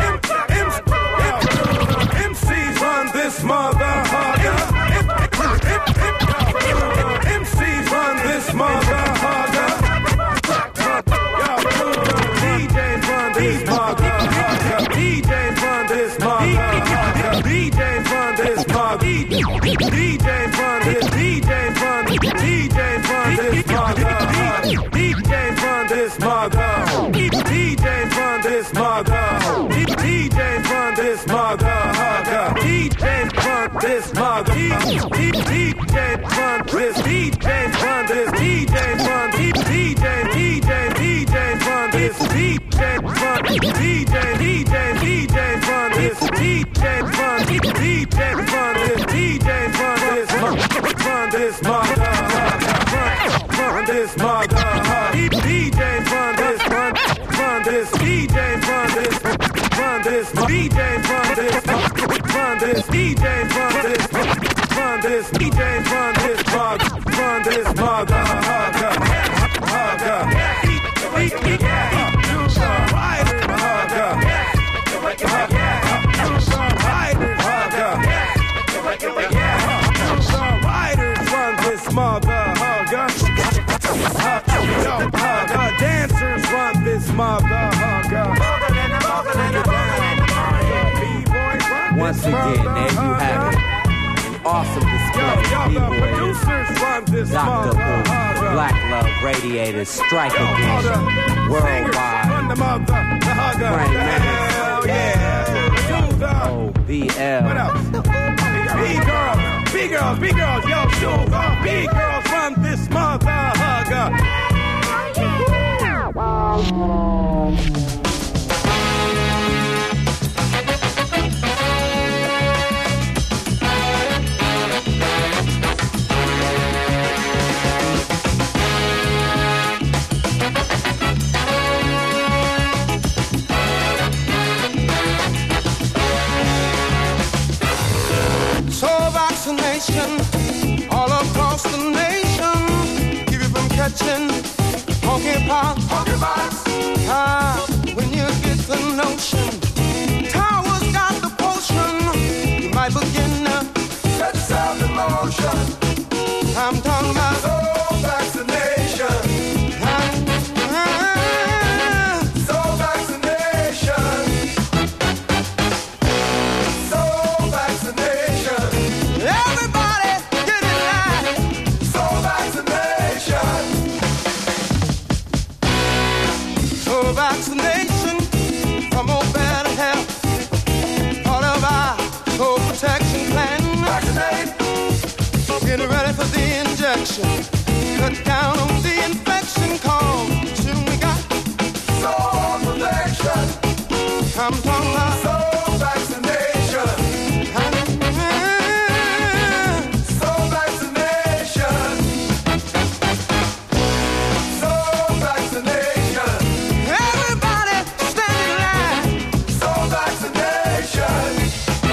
M Cs run this motherfucker. M Cs run this motherfucker. D Js run this motherfucker. D Js run this motherfucker. D Js run this motherfucker. D Js run this. D Js run. D Js run this motherfucker. D Js run this motherfucker. D Js run this motherfucker. D Js run this motherfucker. D Js run this mother. D Js run this. D Js run this. D Js run. D Js. D Js. D Js run this. D Js run. D Js. D Js. D Js run this. D Js run. D Js run this. D Js run this. Run this motherfucker. Run this motherfucker. D Js run this. Run. Run this. D Js run this. Run this. D Js run this. Run this. D Js run this. Run this. D Js run this. Run this motherfucker. Motherfucker, dancers run this motherfucker. Once again, there you have it. Awesome display. B-boys, Doctor Who, Black Love Radiators, Strike Again, Worldwide, Frank Menace, O B L. B-girl. B-girls, B-girls, yo, shoes off. B-girls from this mother hugger. All across the nation, keep you from catching monkeypox. Monkeypox. Ah, when you get the notion, Towers got the potion. You might begin to set yourself in motion. I'm talking about soul vaccination. Ah, ah, soul vaccination. Soul vaccination. Everybody get in line. Soul vaccination. Soul vaccination. Promote better health. Part of our soul protection plan. Vaccinate. Get ready for the injection. Cut down on the infection cause soon we got soul protection. I'm talking about soul vaccination. Soul vaccination. Soul vaccination. Everybody stand in line. Soul vaccination.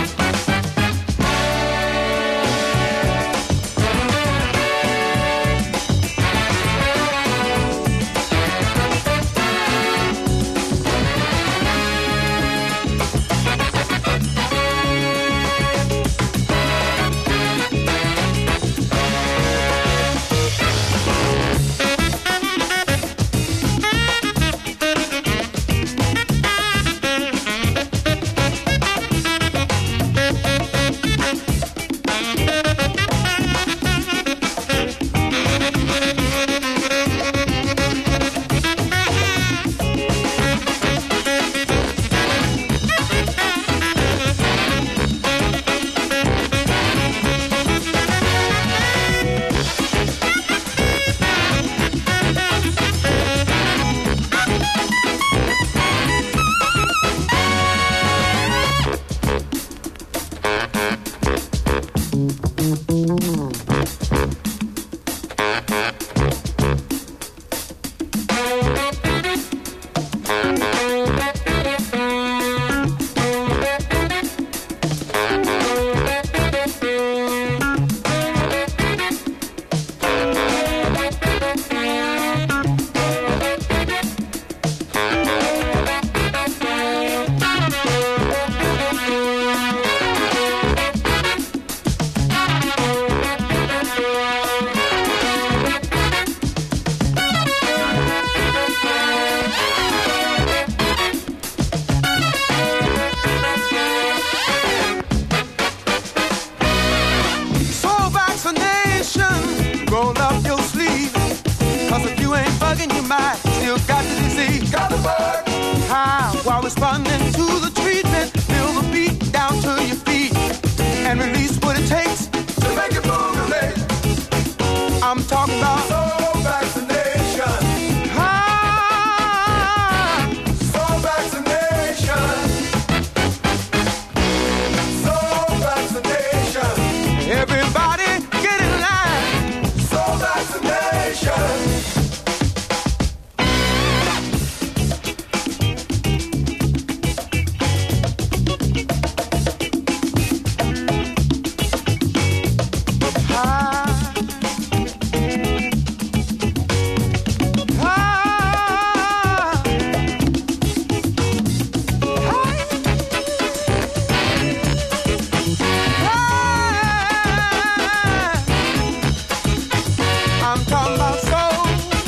Responding to the treatment, feel the beat down to your feet, and release what it takes to make it move. I'm talking about soul vaccination. Ah, soul vaccination. Soul vaccination. Everybody get in line. Soul vaccination. I'm talking about soul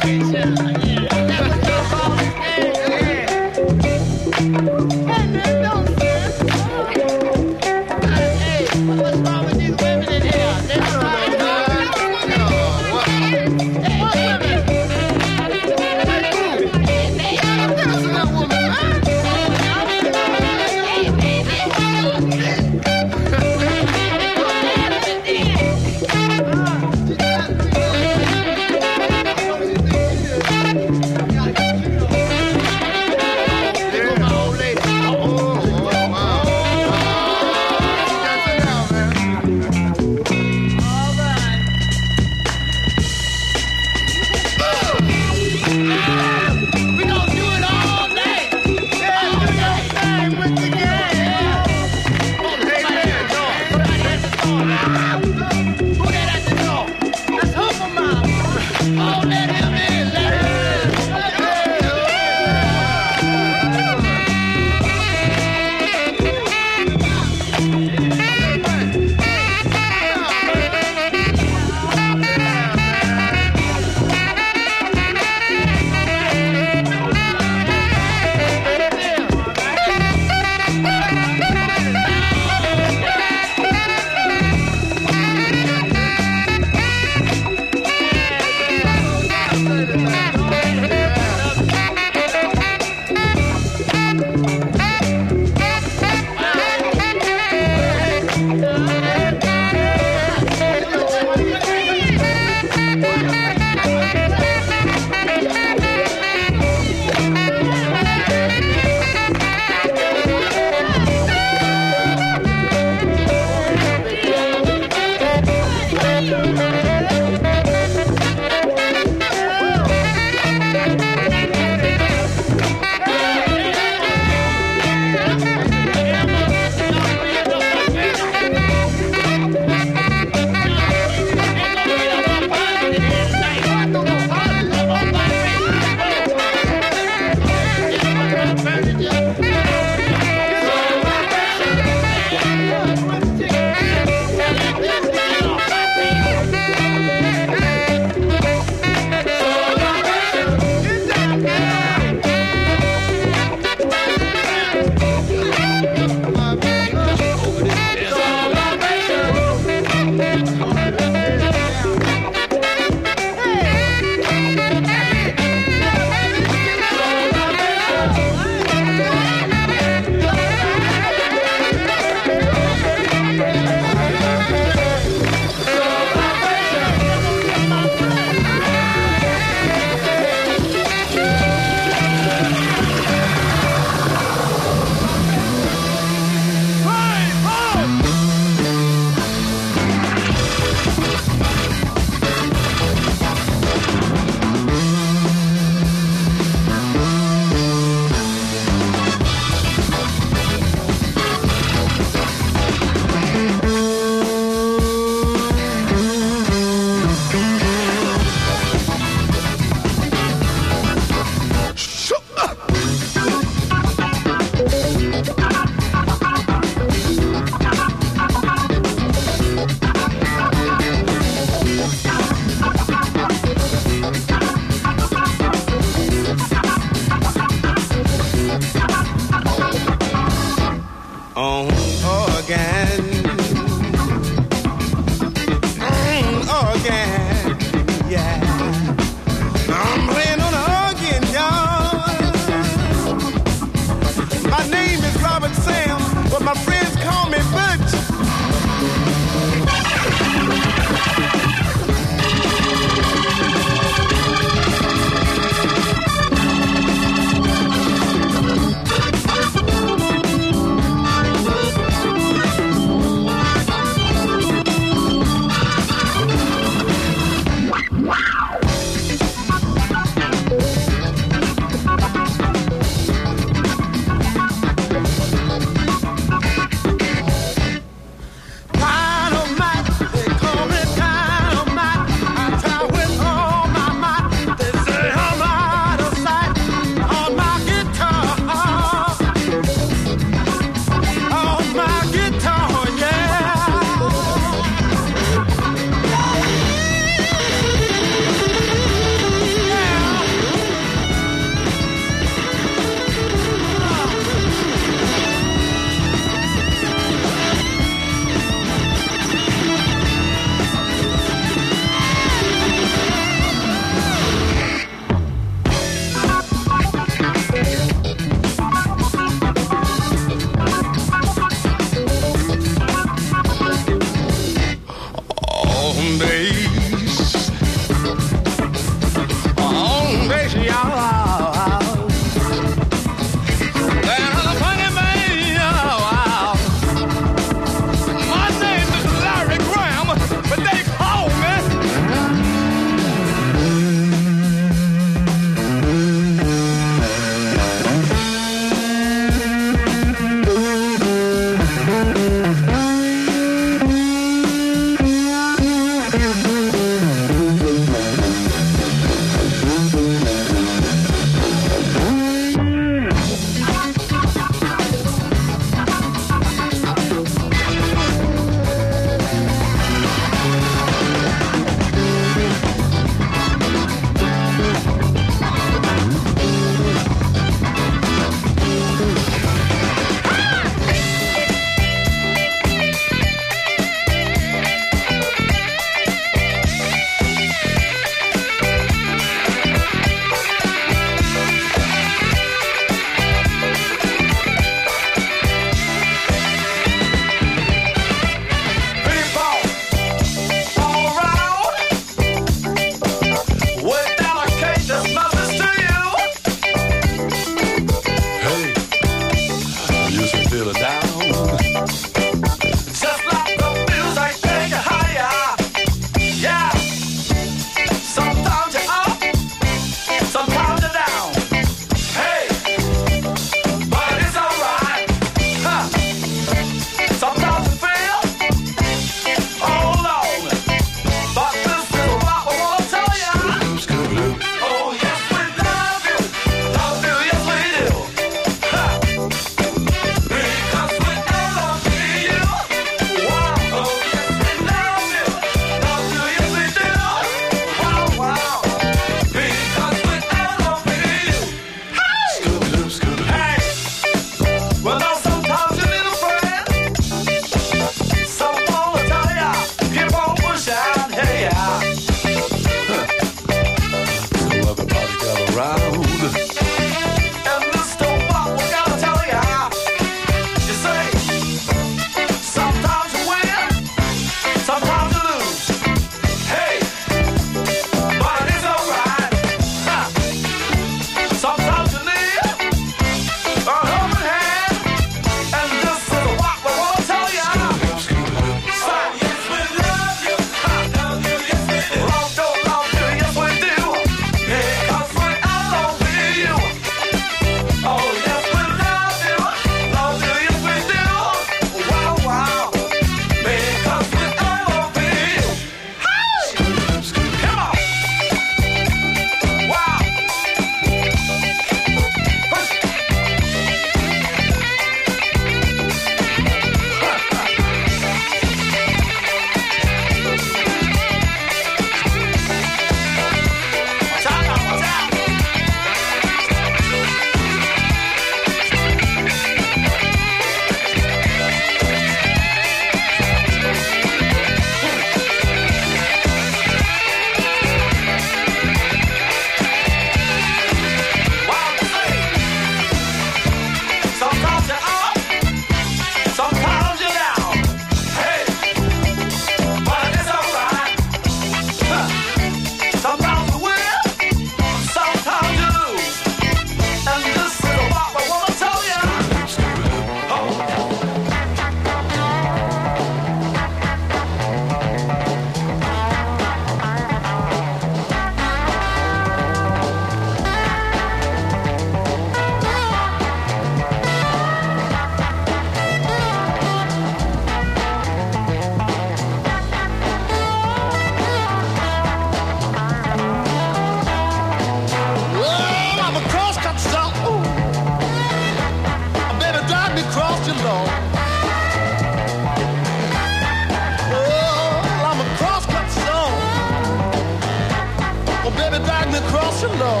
you, Lord.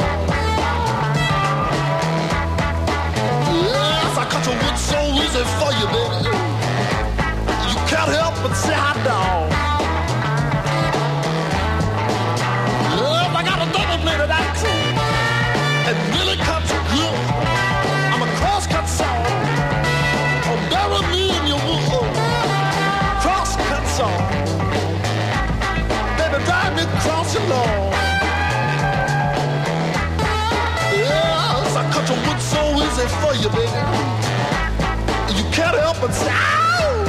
Yes, I cut your wood so easy for you, baby. You can't help but say hot dog. Yes, I got a double-bladed axe. It really cuts good. I'm a cross-cut saw. Oh, bury me in your wood. Cross-cut saw. Baby, drive me across your lawn. Yes, I cut your wood so easy for you, baby. You can't help but say, ow!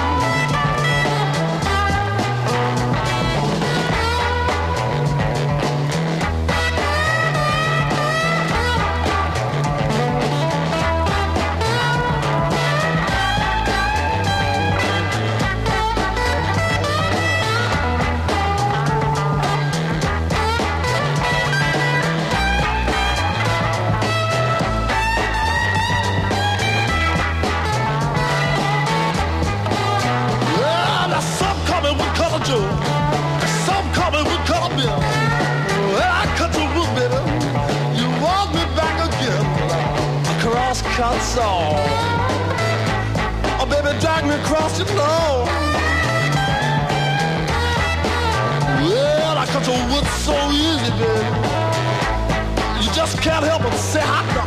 Some coming with color bill. Well, I cut your wood, baby. You want me back again. A cross-cut saw. Oh, baby, drag me across your lawn. Well, I cut your wood so easy, baby. You just can't help but say hot dog.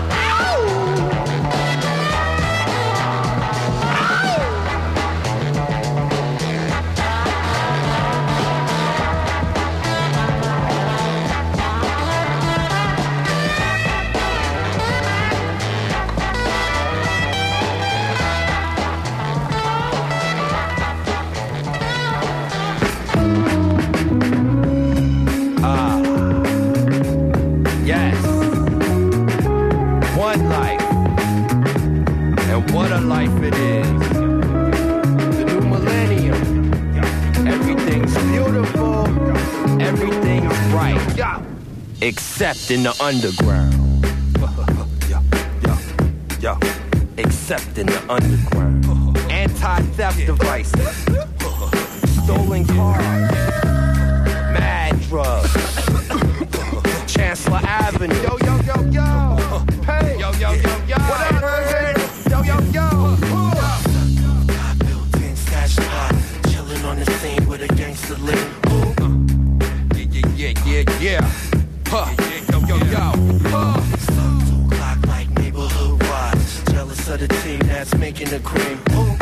What a life it is. The new millennium. Everything's beautiful. Everything's right. Except in the underground. Except in the underground. Anti-theft devices. Stolen cars. Mad drugs. Chancellor Avenue. Yo, yo, yo, yo. Hey. Yo, yo, yo, yo. Whatever. Yo, yo, yo. Built-in stash spot, chilling on the scene with a gangster lean. Yeah, yeah, yeah, yeah, yeah. Huh. Yo, yo, yo. Huh. Some two o'clock like neighborhood watch. Jealous of the team that's making the cream.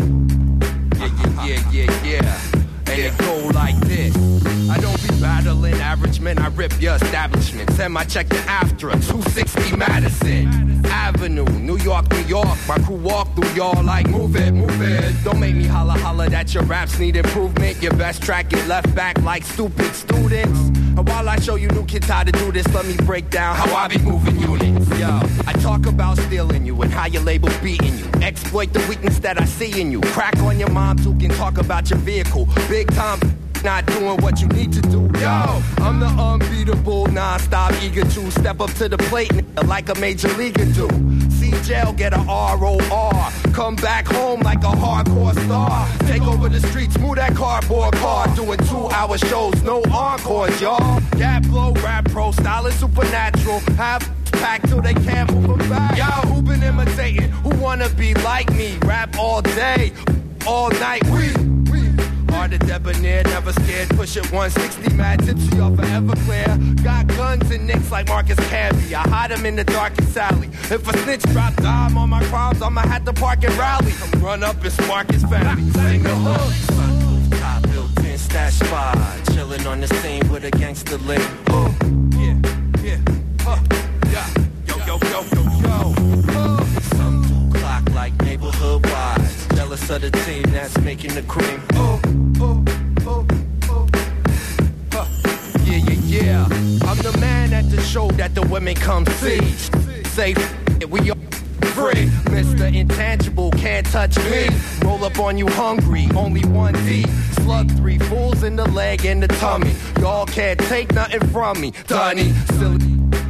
Yeah, yeah, yeah, yeah, yeah. And it go like this. I don't be battling average men, I rip your establishment. Send my check to AFTRA, two sixty Madison Avenue, New York, New York. My crew walk through y'all like move it, move it. Don't make me holla holla that your raps need improvement. Your best track get left back like stupid students. And while I show you new kids how to do this, let me break down how I be moving units. Yo, I talk about stealing you and how your label beating you. Exploit the weakness that I see in you. Crack on your mom who can talk about your vehicle. Big time not doing what you need to do. Yo, I'm the unbeatable, non-stop eager to step up to the plate like a major leaguer do. See jail, get a R O R. Come back home like a hardcore star. Take over the streets, move that cardboard car. Doing two-hour shows, no encores, y'all. Gap blow, rap pro, style is supernatural. Have packed till they can't move them back. Yo, who been imitating? Who wanna be like me? Rap all day, all night. We, we. Hard to debonair, never scared. Push it one sixty, mad tipsy off of Everclear. Got guns and nicks like Marcus Camby. I hide them in the darkest alley. If a snitch drop dime on my crimes, I'ma have to park and rally. Come run up and spark his family. Sing the hook. Top built-in stash spot. Chilling on the scene with a gangster link. Oh, yeah, yeah, huh, yeah. Yo, yo, yo, yo, yo. Uh, some two clock like neighborhood wise. Jealous of the team that's making the cream. Oh, oh, oh, oh. Huh. Yeah, yeah, yeah. I'm the man at the show that the women come see. Say it, we are free. Mister Intangible can't touch me. Roll up on you hungry, only one D. Slug three fools in the leg and the tummy. Y'all can't take nothing from me. Dunny, silly.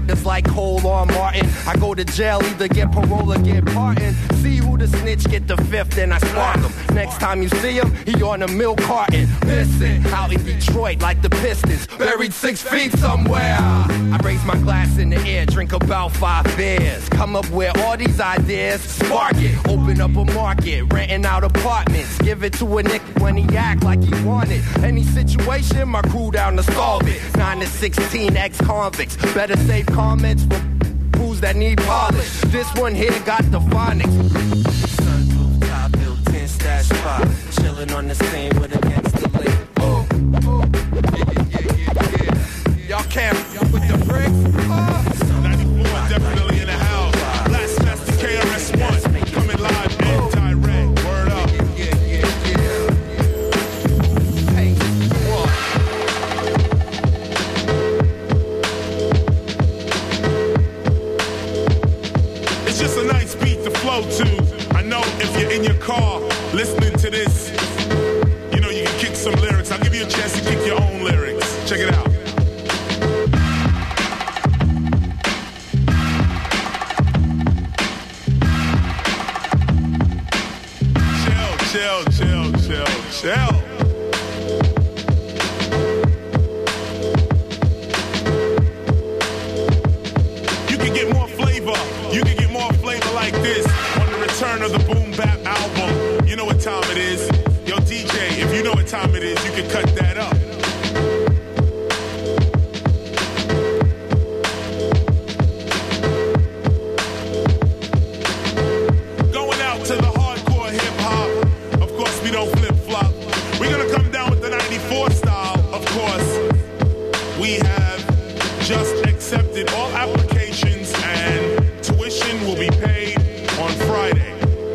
It's like Cole or Martin. I go to jail, either get parole or get pardoned. See who the snitch, get the fifth, then I spark him. Next time you see him, he on a milk carton. Listen, out in Detroit like the Pistons, buried six feet somewhere. I raise my glass in the air, drink about five beers. Come up with all these ideas, spark it. Open up a market, renting out apartments. Give it to a nigga when he act like he want it. Any situation, my crew down to solve it. nine to sixteen ex-convicts, better save comments for fools that need polish. This one here got the phonics. Sunroof top, built-in stash spot. Chillin' on the scene with a gangster link. Oh, oh, yeah, yeah, yeah, yeah. Y'all can't with the bricks. Oh. ninety-four, definitely in the house. Last Master K R S One, coming live and direct. Word up. Yeah, yeah, yeah, yeah. Hey, what? It's just a nice beat to flow to. I know if you're in your car listening to this, you know you can kick some lyrics. I'll give you a chance to kick your own lyrics. Check it out. Chill, chill, chill, chill. You can get more flavor. You can get more flavor like this on the return of the Boom Bap album. You know what time it is. Yo, D J, if you know what time it is, you can cut that up. Going out to the hardcore hip hop. Of course, we don't flip flop. We're gonna come down with the ninety-four style. Of course, we have just accepted all applications and tuition will be paid on Friday.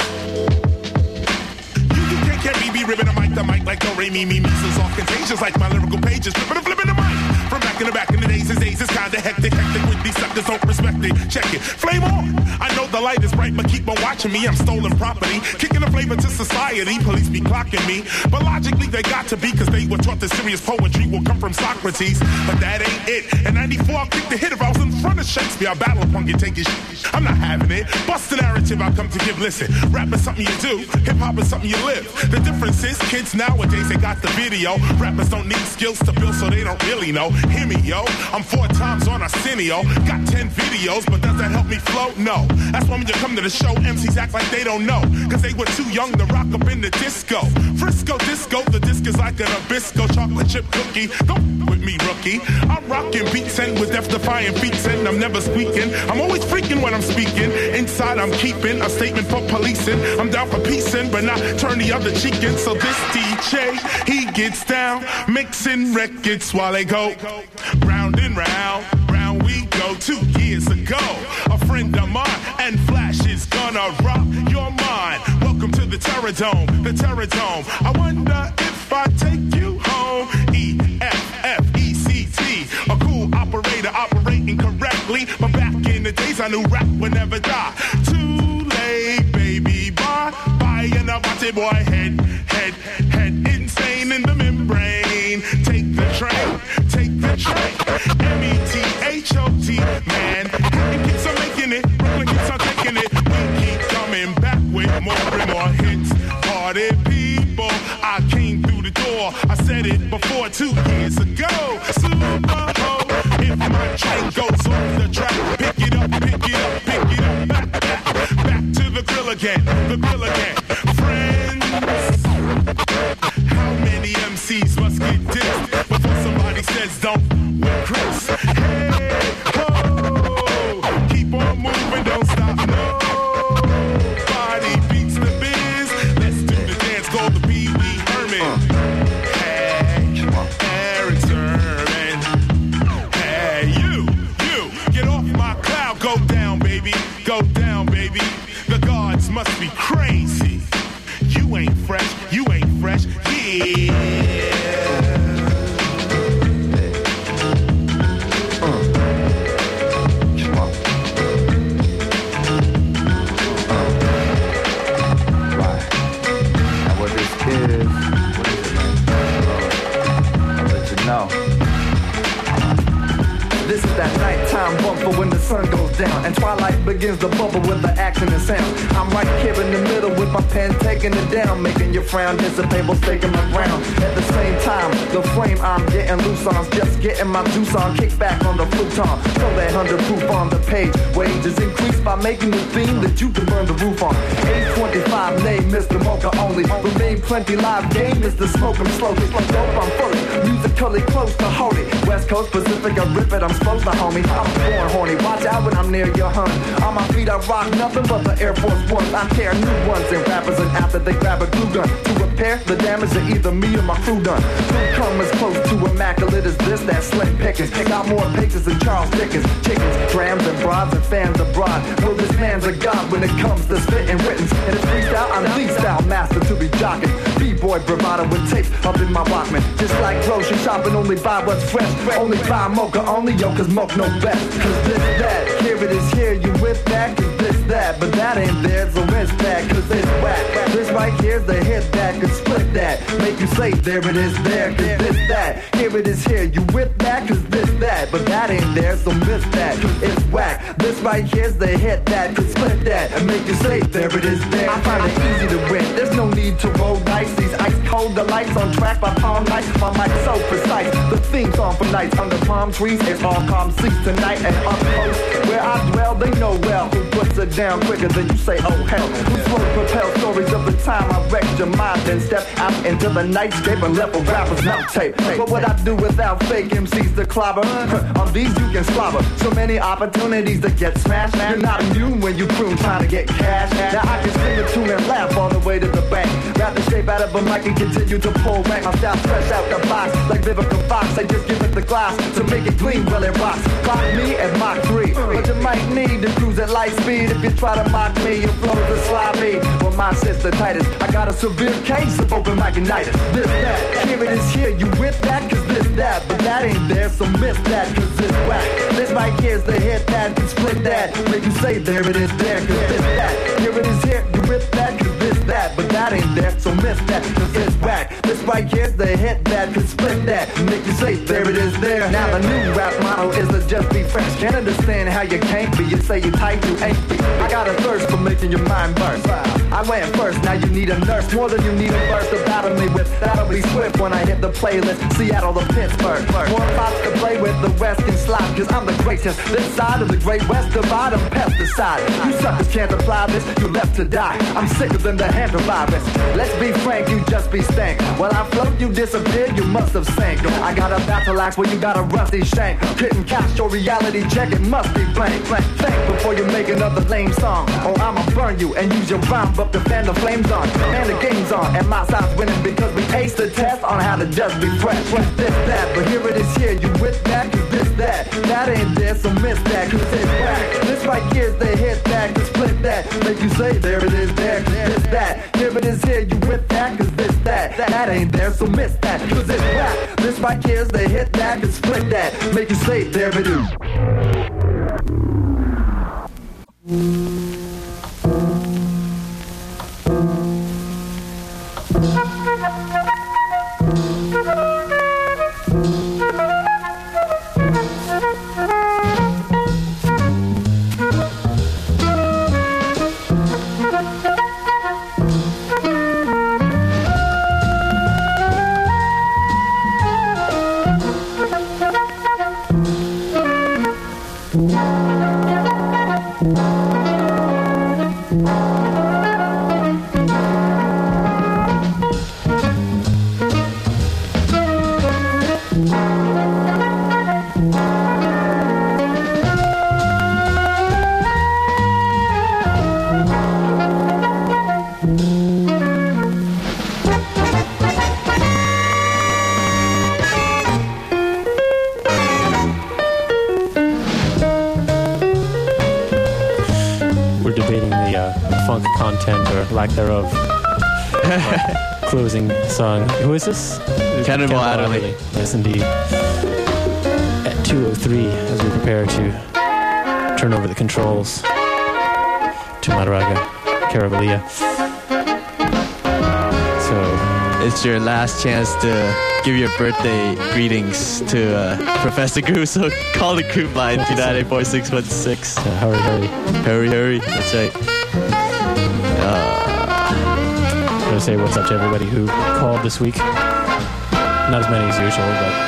You, you can't get me, be ribbing a mic, the mic like no Ray, me, me, measles, all contagious like my lyrical pages. Flipping and flipping the mic. From back in the back in the days, his days is kinda hectic, hectic with these suckers, don't respect it. Check it, flame on. I know the light is bright, but keep on watching me. I'm stolen property, kicking the flavor to society. Police be clocking me, but logically they got to be, cause they were taught that serious poetry will come from Socrates. But that ain't it. In ninety-four, I'll kick the hit if I was in front of Shakespeare. I battle punk and take his shit. I'm not having it. Bust the narrative, I come to give. Listen, rap is something you do, hip hop is something you live. The difference is, kids nowadays, they got the video. Rappers don't need skills to build, so they don't really know. Hear me, yo. I'm four times on Arsenio. Got ten videos, but does that help me flow? No. That's why when you come to the show, M Cs act like they don't know. Cause they were too young to rock up in the disco. Frisco disco, the disc is like an Nabisco chocolate chip cookie. Don't with me, rookie. I'm rocking beats and with death-defying beats and I'm never squeaking. I'm always freaking when I'm speaking. Inside I'm keeping a statement for policing. I'm down for piecing, but not turn the other cheek in. So this D J, he gets down, mixing records while they go round and round, round we go. Two years ago, a friend of mine and Flash is gonna rock your mind. Welcome to the Terror Dome, the Terror Dome. I wonder if I take you home. E F F E C T, a cool operator operating correctly. But back in the days, I knew rap would never die. Too late, baby, bye bye, and I watch it, boy, head, head, head insane in the membrane. Take the train, take the train. M E T H O T, man. It keeps on making it, Brooklyn keeps on taking it. We keep coming back with more and more hits. Party people, I came through the door. I said it before two years ago. Super Bowl, if my train goes off the track, pick it up, pick it up, pick it up, back, back, back to the grill again, the grill again. Friends, how many M Cs must get dissed before somebody says don't with Chris? Hey, ho, keep on moving, don't stop, no. Body beats the biz. Let's do the dance called the Pee Wee Herman. Hey, Eric Sermon. Hey, you, you, get off my cloud, go down, baby, go down, baby. The gods must be crazy. You ain't fresh, you ain't fresh, yeah. This is that nighttime bump for when the sun goes down and twilight begins to bubble with the action and sound. I'm right here in the middle with my pen taking it down, making your frown dissipate while staking my ground. At the same time, the frame I'm getting loose on's just getting my juice on. Kick back on the futon, throw that hundred proof on the page. Wages increase by making the theme that you can burn the roof on. eight twenty-five, name Mister Mocha only. Remain plenty live game, Mister Smoke 'em slowly. Dope, I'm first, musically close to holy. West Coast, Pacific, I rip it, I'm supposed to, homie. I'm born horny, watch out when I'm near your hunt. On my feet I rock nothing but the Air Force Ones. I tear new ones and rappers, and after they grab a glue gun to repair the damage that either me or my crew done. Who come as close to immaculate as this? That slim pickings. Got more pictures than Charles Dickens. Chickens, drams and broads and fans abroad. Well, this man's a god when it comes to spitting written. And it's freestyle, I'm the style master to be jocking. B-boy bravado with tapes up in my Walkman. Just like grocery shopping, only buy what's fresh. Only buy mocha only, yo, cause mocha no best. Cause this, that, here it is here, you with that? Cause this, that, but that ain't there, so it's that. Cause it's whack. This right here's the hit that could split that. Make you say, there it is there, cause this, that. Here it is here, you with that? Cause this, that, but that ain't there, so miss that. Cause it's whack. This right here's the hit that could split that. And make you say, there it is there. I find it easy to win, there's no need to roll dice. These ice cold delights on track by palm nights. My mic's so precise, the theme song for nights under palm trees. It's all calm seats tonight and up close. Where I dwell, they know well who puts it down quicker than you say, oh hell. Who slow propel stories of the time I wrecked your mind, then step out into the nightscape and left a rapper's no tape. But what I do without fake M Cs to clobber? On these you can slobber. So many opportunities to get smashed. You're not immune when you croon trying to get cash. Now I can sing a tune and laugh all the way to the bank. Wrap the shape out of a mic and continue to pull rank. My style fresh out the box like Vivica Fox. I just give it the gloss to make it clean while it rocks. Clock me at Mach three, but you might need to cruise at light speed. If you try to mock me, your flows are sloppy. Well, my sister Titus, I got a severe case of open micinitis. This, that, here it is here, you with that? Cause this, that, but that ain't there, so miss that. Cause this whack. This right here's the hit that can split that. Make you say, there it is there, cause this, that. Here it is here, you with that? Cause this, that, but that ain't there, so miss that. Cause it's whack. This right here's the hit that can split that. Make you say, there it is there. Now the new rap motto is to just be fresh. Can't understand how you can't be. You say you tight, you ain't be. I got a thirst for making your mind burst. I went first, now you need a nurse. More than you need a burst to battle me with. That'll be swift when I hit the playlist. Seattle to Pittsburgh. More pops to play with, the West can slide. Cause I'm the greatest. This side of the great West divide, I'm pesticide. You suckers can't apply this, you left to die. I'm sicker than the hantavirus. Let's be frank, you just be stank. While I float, you disappeared, you must have sank. I got a battle axe where you got a rusty shank. Couldn't catch your reality check, it must be blank. Blank, think before you make another lame song. Or I'ma burn you and use your rhyme up to fan the flames on. And the game's on, and my side's winning because we aced the test on how to just be fresh. This, that, but here it is here, you with that? Cause this, that, that ain't there, so miss that. Cause it's whack. This right here's the hit that, cause split that. Make you say, there it is there, cause this, that. Here it is here, you with that? Cause this, that, that ain't there, so miss that. Cause it's whack. This right here's the hit that, cause split that. Make you say, there it is. Lack thereof. Closing song. Who is this? Cannonball Adderley. Yes, indeed. At two oh three, as we prepare to turn over the controls to Madaraga Caravalia. So it's your last chance to give your birthday greetings to uh, Professor Goo. So call the group line two nine eight four six one six. Uh, hurry, hurry, hurry, hurry. That's right. Uh, I'm gonna say what's up to everybody who called this week. Not as many as usual,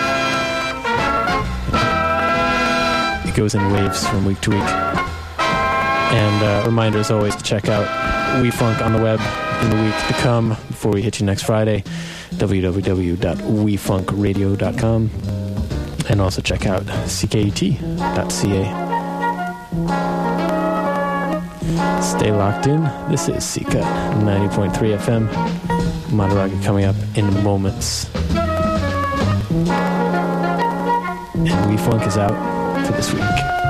but it goes in waves from week to week. And uh, reminder as always to check out We Funk on the web in the week to come before we hit you next Friday. w w w dot we funk radio dot com, and also check out c k u t dot c a. Stay locked in. This is C-Cut ninety point three F M. Madaraga coming up in moments. And We Funk is out for this week.